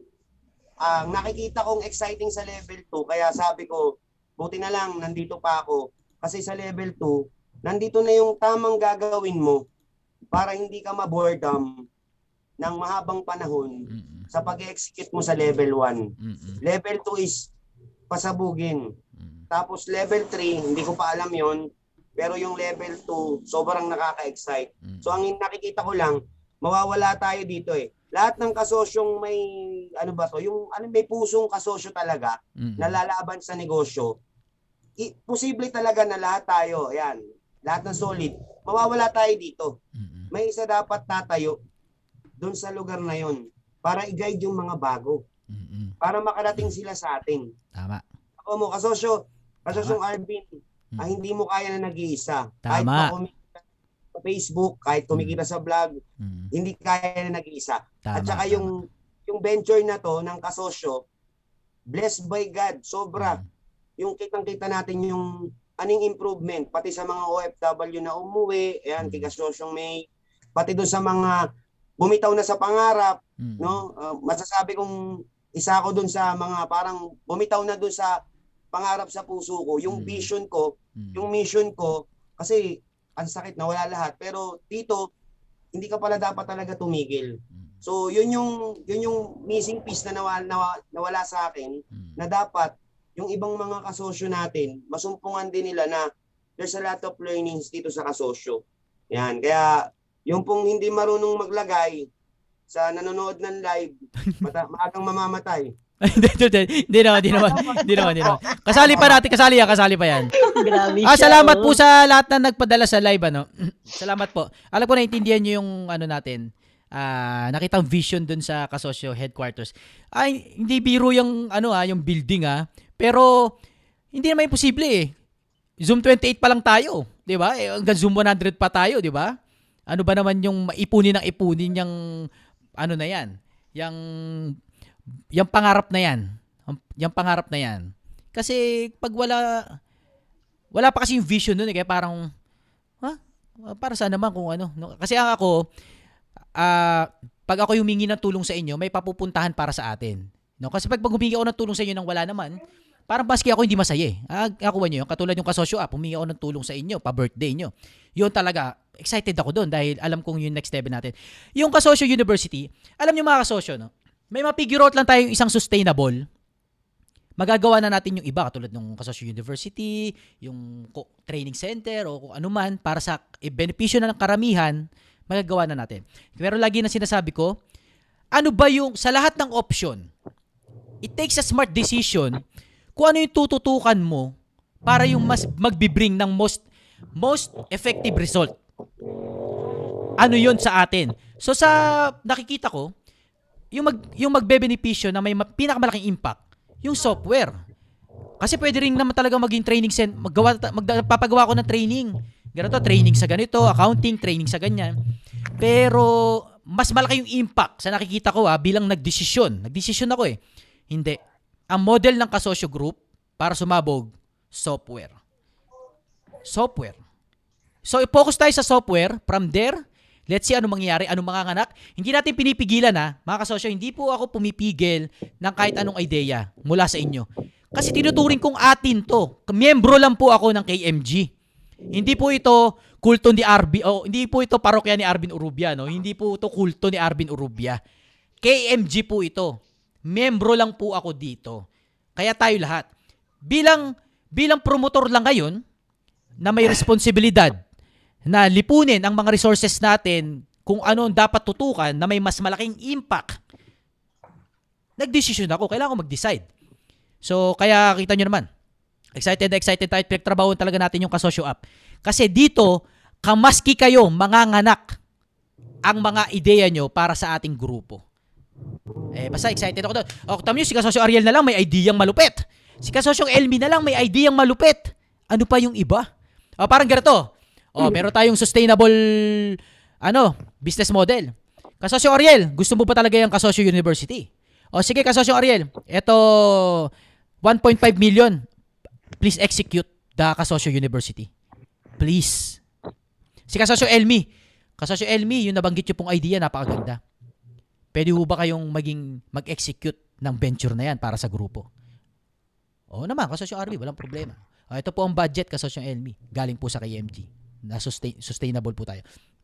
C: ang nakikita kong exciting sa level two, kaya sabi ko, buti na lang nandito pa ako. Kasi sa level two, nandito na yung tamang gagawin mo para hindi ka ma-boredom ng mahabang panahon
A: Mm.
C: sa pag-execute mo sa level one.
A: Mm.
C: Level two is pasabugin.
A: Mm.
C: Tapos level three, hindi ko pa alam yon, pero yung level two, sobrang nakaka-excite.
A: Mm.
C: So ang nakikita ko lang, mawawala tayo dito eh. Lahat ng kasosyong may, ano ba to, yung ano, may pusong kasosyo talaga,
A: Mm.
C: na lalaban sa negosyo, i- posible talaga na lahat tayo, ayan, lahat ng solid, mawawala tayo dito.
A: Mm.
C: May isa dapat tatayo doon sa lugar na yon para i-guide yung mga bago,
A: Mm.
C: para makarating sila sa atin.
A: Tama.
C: Ako mo, kasosyo, kasosyong Arvin, ah, hindi mo kaya na nag-iisa. Kahit
A: Tama.
C: pa kumikita sa Facebook, kahit kumikita sa vlog,
A: Mm.
C: hindi kaya na nag-iisa.
A: Tama.
C: At saka
A: tama.
C: yung yung venture na to ng kasosyo, blessed by God, sobra.
A: Mm.
C: Yung kitang-kita natin yung aning improvement, pati sa mga O F W na umuwi, ayan,
A: Mm.
C: kay kasosyong May, pati doon sa mga bumitaw na sa pangarap,
A: Mm.
C: no? Uh, masasabi kong isa ako doon sa mga parang bumitaw na doon sa pangarap sa puso ko, yung
A: Mm.
C: vision ko,
A: Mm.
C: yung mission ko, kasi ang sakit, nawala lahat. Pero dito, hindi ka pala dapat talaga tumigil.
A: Mm.
C: So, yun yung yun yung missing piece na nawala, nawala, nawala sa akin,
A: Mm.
C: na dapat yung ibang mga kasosyo natin, masumpungan din nila na there's a lot of learnings dito sa kasosyo. Yan, kaya yung pong hindi marunong maglagay sa nanonood ng live, mata, maagang mamamatay.
A: Hindi, hindi, hindi naman, hindi naman, hindi naman, hindi naman. Kasali pa natin, kasali yan, kasali pa yan.
E: Grabe
A: Ah,
E: siya,
A: salamat
E: oh.
A: po sa lahat na nagpadala sa live, ano. Salamat po. Alam ko naintindihan niyo yung ano natin. Ah, nakitang vision dun sa Kasosyo headquarters. Ay, hindi biro yung ano ah, yung building ah. Pero hindi naman imposible eh. Zoom twenty-eight pa lang tayo, 'di ba? Eh, hanggang Zoom one hundred pa tayo, 'di ba? Ano ba naman yung maipunin ng ipunin yung ano na 'yan? Yang yung pangarap na 'yan. Yung pangarap na 'yan. Kasi pag wala wala pa kasi yung vision nun eh, kaya parang ha? Para saan naman kung ano? No? Kasi ang ako ah uh, pag ako humingi ng tulong sa inyo, may papupuntahan para sa atin. No? Kasi pag humingi ako ng tulong sa inyo nang wala naman, parang baski ako hindi masaya eh. Ah, nakuha nyo yun. Katulad yung kasosyo app, humingi ako ng tulong sa inyo, pa-birthday nyo. Yun talaga, excited ako doon dahil alam kong yung next step natin. Yung Kasosyo University, alam nyo mga kasosyo, no? May ma-figure out lang tayong isang sustainable. Magagawa na natin yung iba, katulad ng Kasosyo University, yung training center, o kung ano man, para sa benepisyo na ng karamihan, magagawa na natin. Pero lagi na sinasabi ko, ano ba yung, sa lahat ng option, it takes a smart decision kung ano yung tututukan mo para yung mas magbibring ng most most effective result. Ano yun sa atin? So sa nakikita ko, yung mag yung magbebenepisyo na may pinakamalaking impact, yung software. Kasi pwede rin naman talaga maging training center, maggawa magpapagawa ko ng training ganito, training sa ganito, accounting, training sa ganyan. Pero mas malaki yung impact sa nakikita ko ah, bilang nagdesisyon. Nagdesisyon ako eh. Hindi. Ang model ng Kasosyo Group para sumabog, software. Software. So, i-focus tayo sa software. From there, let's see ano mangyayari, anong manganganak. Hindi natin pinipigilan ha, mga kasosyo, hindi po ako pumipigil ng kahit anong ideya mula sa inyo. Kasi tinuturing kong atin to. Miyembro lang po ako ng K M G. Hindi po ito kulto ni Arvin, oh, hindi po ito parokya ni Arvin Urubia, no? Hindi po ito kulto ni Arvin Urubia. K M G po ito. Miyembro lang po ako dito. Kaya tayo lahat. Bilang, bilang promotor lang ngayon, na may responsibilidad na lipunin ang mga resources natin kung ano dapat tutukan na may mas malaking impact. Nagdesisyon ako. Kailangan ko mag-decide. So, kaya kita nyo naman. Excited na excited tayo. Pinagtrabahoan talaga natin yung Kasosyo app. Kasi dito, kamaski kayo, manganganak ang mga ideya nyo para sa ating grupo. Eh, basta excited ako doon. O, tama nyo, si Kasosyo Ariel na lang may ideyang malupit. Si Kasosyo Elmi na lang may ideyang malupit. Ano pa yung iba? O, parang ganito. O, meron tayong sustainable ano, business model. Kasosyo Ariel, gusto mo ba talaga yung Kasosyo University? O, sige, Kasosyo Ariel, eto one point five million. Please execute the Kasosyo University. Please. Si Kasosyo Elmi. Kasosyo Elmi, yung nabanggit nyo pong idea, napakaganda. Pwede ho ba kayong maging mag-execute ng venture na yan para sa grupo? Oo naman, Kasosyo Arby, walang problema. O, ito po ang budget, Kasosyo Elmi. Galing po sa K M G. Na sustain, sustainable po tayo.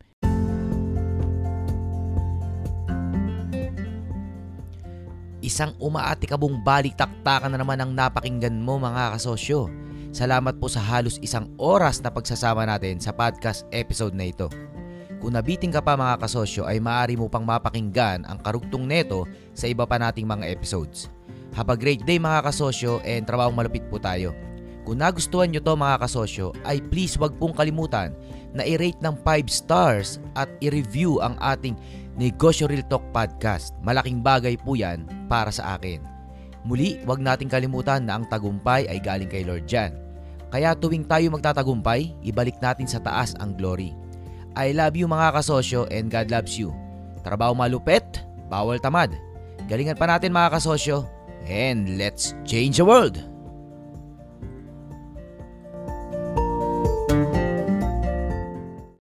A: Isang umaatikabong balik-taktakan na naman ang napakinggan mo mga kasosyo. Salamat po sa halos isang oras na pagsasama natin sa podcast episode na ito. Kung nabiting ka pa mga kasosyo ay maaari mo pang mapakinggan ang karugtong neto sa iba pa nating mga episodes. Have a great day mga kasosyo and trabahong malupit po tayo. Kung nagustuhan nyo to mga kasosyo ay please wag pong kalimutan na i-rate ng five stars at i-review ang ating Negosyo Real Talk Podcast. Malaking bagay po yan para sa akin. Muli, wag nating kalimutan na ang tagumpay ay galing kay Lord Jan. Kaya tuwing tayo magtatagumpay, ibalik natin sa taas ang glory. I love you mga kasosyo and God loves you. Trabaho malupit, bawal tamad. Galingan pa natin mga kasosyo and let's change the world!